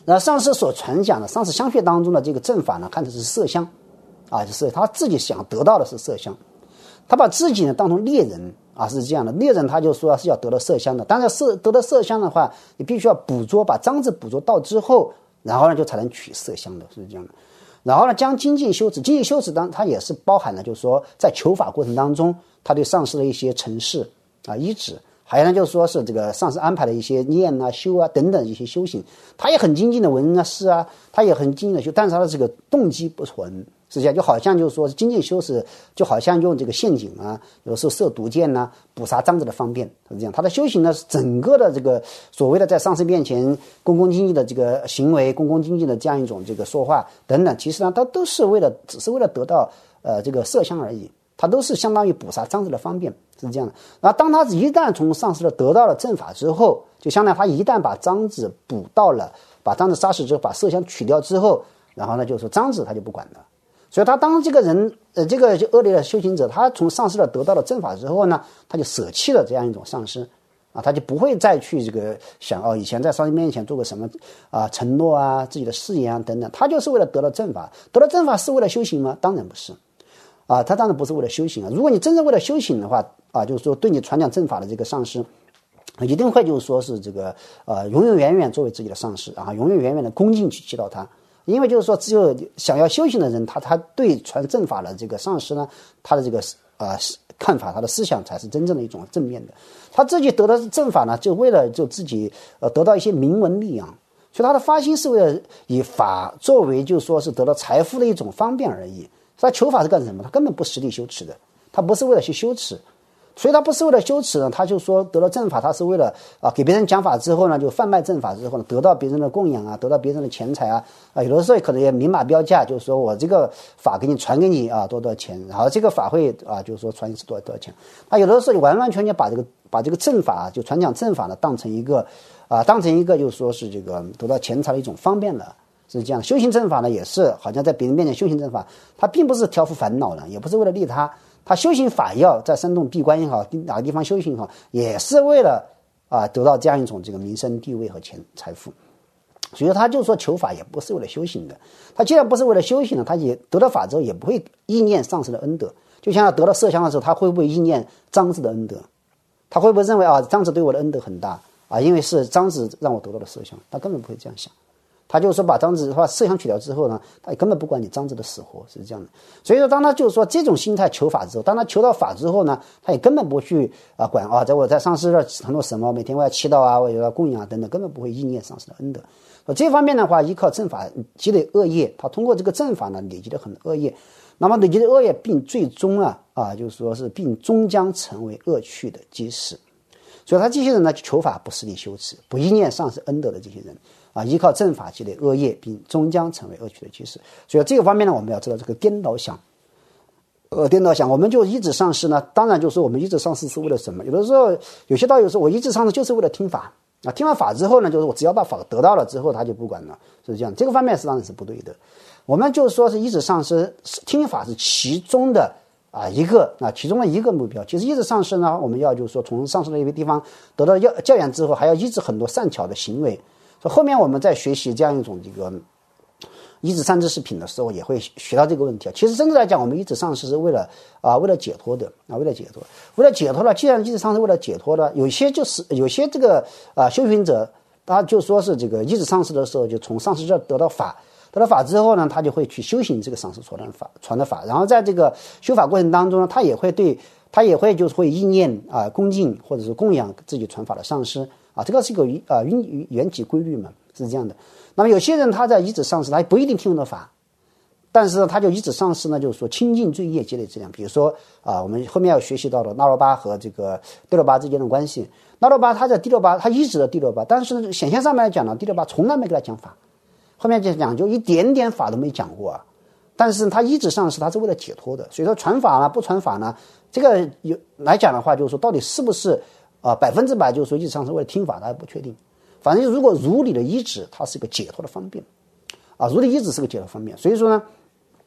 然后上师所传讲的上师相续当中的这个正法呢，看的是色相啊，就是他自己想得到的是色相，他把自己呢当成猎人啊，是这样的。猎人他就说是要得到色相的，但是色得到色相的话，你必须要捕捉，把獐子捕捉到之后，然后呢就才能取色相的，是这样的。然后呢，将精进修持，精进修持当它也是包含了，就是说在求法过程当中，他对上师的一些陈示啊、依止，还有呢就是说是这个上师安排的一些念啊、修啊等等一些修行，他也很精进的闻啊、思啊，他也很精进的修，但是他的这个动机不纯。实际上就好像就是说精进修持，就好像用这个陷阱啊，有时候射毒箭呐、啊，捕杀獐子的方便是这样。他的修行呢，整个的这个所谓的在上师面前恭恭敬敬的这个行为，恭恭敬敬的这样一种这个说话等等，其实呢，他都是为了只是为了得到呃这个色相而已，他都是相当于捕杀獐子的方便是这样的。然后当他一旦从上师的得到了正法之后，就相当于他一旦把獐子捕到了，把獐子杀死之后，把色相取掉之后，然后呢就是说獐子他就不管了。所以他当这个人呃这个就恶劣的修行者，他从上师的得到了正法之后呢，他就舍弃了这样一种上师啊，他就不会再去这个想哦以前在上师面前做过什么啊承诺啊自己的誓言啊等等，他就是为了得到正法。得到正法是为了修行吗？当然不是啊，他当然不是为了修行啊。如果你真正为了修行的话啊，就是说对你传讲正法的这个上师一定会就是说是这个呃永永远远作为自己的上师啊，永永远远的恭敬去祈祷他。因为就是说，只有想要修行的人，他他对传正法的这个上师呢，他的这个呃看法，他的思想才是真正的一种正面的。他自己得到正法呢，就为了就自己呃得到一些名闻利养，所以他的发心是为了以法作为就说是得到财富的一种方便而已。他求法是干什么？他根本不实地修持的，他不是为了去修持。所以他不是为了修持呢，他就说得了正法，他是为了啊给别人讲法之后呢，就贩卖正法之后呢，得到别人的供养啊，得到别人的钱财啊，啊有的时候可能也明码标价，就是说我这个法给你传给你啊多多少钱，然后这个法会啊就是说传是多少多少钱，他有的时候完完全全把这个把这个正法就传讲正法呢当成一个啊当成一个就是说是这个得到钱财的一种方便了。是这样，修行正法呢也是好像在别人面前修行正法，他并不是调伏烦恼的，也不是为了利他。他修行法要在山洞闭关也好，哪个地方修行也好，也是为了啊得到这样一种这个名声地位和钱财富。所以他就说求法也不是为了修行的。他既然不是为了修行的，他也得到法之后也不会意念上师的恩德。就像他得到色相的时候，他会不会意念獐子的恩德？他会不会认为啊獐子对我的恩德很大啊，因为是獐子让我得到了色相？他根本不会这样想。他就是说把獐子的话色相取掉之后呢，他也根本不管你獐子的死活，是这样的。所以说当他就是说这种心态求法之后，当他求到法之后呢，他也根本不去啊管啊，在我在上师这承诺什么，每天我要祈祷啊，我要供养啊等等，根本不会意念上师的恩德。这方面的话，依靠正法积累恶业，他通过这个正法呢累积了很多恶业，那么累积的恶业并最终啊啊就是说是并终将成为恶趣的基石。所以他这些人呢求法不实地修持，不意念上师恩德的这些人啊，依靠正法积累恶业，并终将成为恶趣的基石。所以这个方面呢，我们要知道这个颠倒想，呃，颠倒想，我们就依止上师呢，当然就是我们依止上师是为了什么？有的时候有些道友说，我依止上师就是为了听法啊，听完法之后呢，就是我只要把法得到了之后，他就不管了，是这样。这个方面是当然是不对的。我们就是说是依止上师，听法是其中的啊一个啊其中的一个目标。其实依止上师呢，我们要就是说从上师的一个地方得到教教养之后，还要依止很多善巧的行为。后面我们在学习这样一种这个依止三知识品的时候，也会学到这个问题啊。其实真正来讲，我们依止上师是为了啊，为了解脱的啊，为了解脱，为了解脱了。既然依止上师为了解脱了，有些就是有些这个啊修行者，他就说是这个依止上师的时候，就从上师这得到法，得到法之后呢，他就会去修行这个上师传的法传的法，然后在这个修法过程当中呢，他也会对他也会就是会意念啊恭敬或者是供养自己传法的上师。啊，这个是一个啊缘缘起规律嘛，是这样的。那么有些人他在依止上师，他不一定听得法，但是他就依止上师呢，就是说清净罪业积累质量。比如说啊，我们后面要学习到的那罗巴和这个第六巴之间的关系。那罗巴他在第六巴，他依止了第六巴，但是显现上面来讲呢，第六巴从来没给他讲法，后面就讲就一点点法都没讲过啊。但是他依止上师，他是为了解脱的。所以说传法呢，不传法呢，这个有来讲的话，就是说到底是不是？啊，百分之百就是说依止上师为了听法，他还不确定。反正如果如理的依止，它是一个解脱的方便，啊，如理依止是个解脱方便。所以说呢，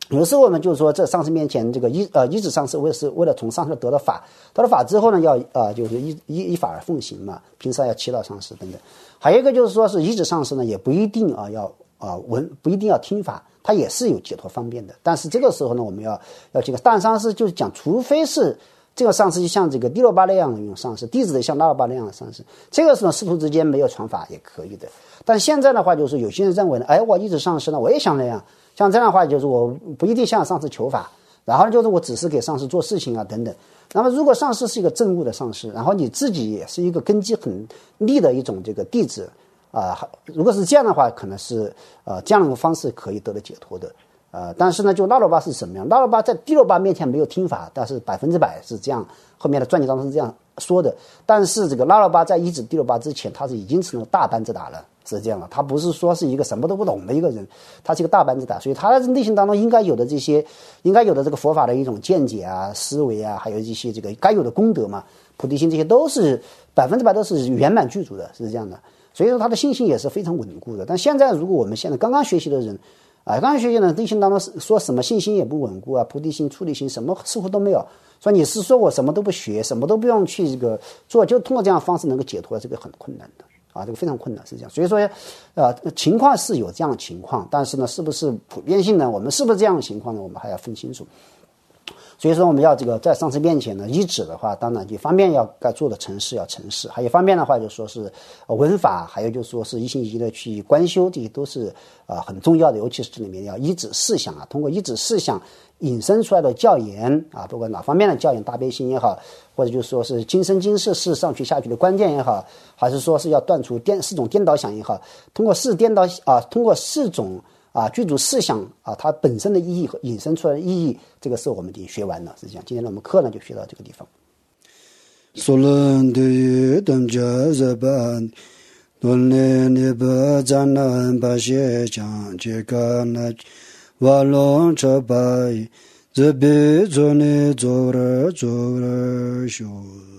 有时候我们就是说，这上师面前，这个依呃依止上师为是为了从上师得到法，得到法之后呢，要呃就是依依依法而奉行嘛，平时要祈祷上师等等。还有一个就是说是依止上师呢，也不一定啊要啊闻，不一定要听法，他也是有解脱方便的。但是这个时候呢，我们要要这个大上师就是讲，除非是这个上师就像这个帝罗巴那样的一种上师，弟子的像拉罗巴那样的上师，这个时候师徒之间没有传法也可以的。但现在的话，就是有些人认为呢，哎，我依止上师呢，我也想那样。像这样的话，就是我不一定向上师求法，然后就是我只是给上师做事情啊等等。那么如果上师是一个正悟的上师，然后你自己也是一个根基很利的一种这个弟子啊、呃，如果是这样的话，可能是呃这样的一个方式可以得到解脱的。呃，但是呢，就拉罗巴是什么样？拉罗巴在帝罗巴面前没有听法，但是百分之百是这样，后面的传记当中是这样说的。但是这个拉罗巴在依止帝罗巴之前，他是已经成了大班智达了。是这样的，他不是说是一个什么都不懂的一个人，他是一个大班智达，所以他内心当中应该有的这些，应该有的这个佛法的一种见解啊、思维啊，还有一些这个该有的功德嘛、菩提心，这些都是百分之百都是圆满具足的，是这样的。所以说他的信心也是非常稳固的。但现在如果我们现在刚刚学习的人啊，刚刚学习的内心当中说什么信心也不稳固啊，菩提心、出离心什么似乎都没有，说你是说我什么都不学，什么都不用去这个做，就通过这样的方式能够解脱，这个很困难的。啊，这个非常困难，是这样。所以说，呃，情况是有这样的情况，但是呢，是不是普遍性呢？我们是不是这样的情况呢？我们还要分清楚。所以说，我们要这个在上师面前呢，依止的话，当然一方面要该做的诚实要诚实，还有一方面的话就说是闻法，还有就是说是一心一意的去观修，这些都是啊、呃、很重要的。尤其是这里面要依止事项啊，通过依止事项引申出来的教言啊，不管哪方面的教言，大悲心也好，或者就是说是今生今世是上去下去的关键也好，还是说是要断除颠四种颠倒想也好，通过四颠倒啊，通过四种啊具足四项啊，它本身的意义和引申出来的意义，这个是我们已经学完了，是这样。今天我们课呢就学到这个地方。 索伦的于等家日本伦理尼不赞南巴些讲这个那瓦隆车白这边做呢做了做了修。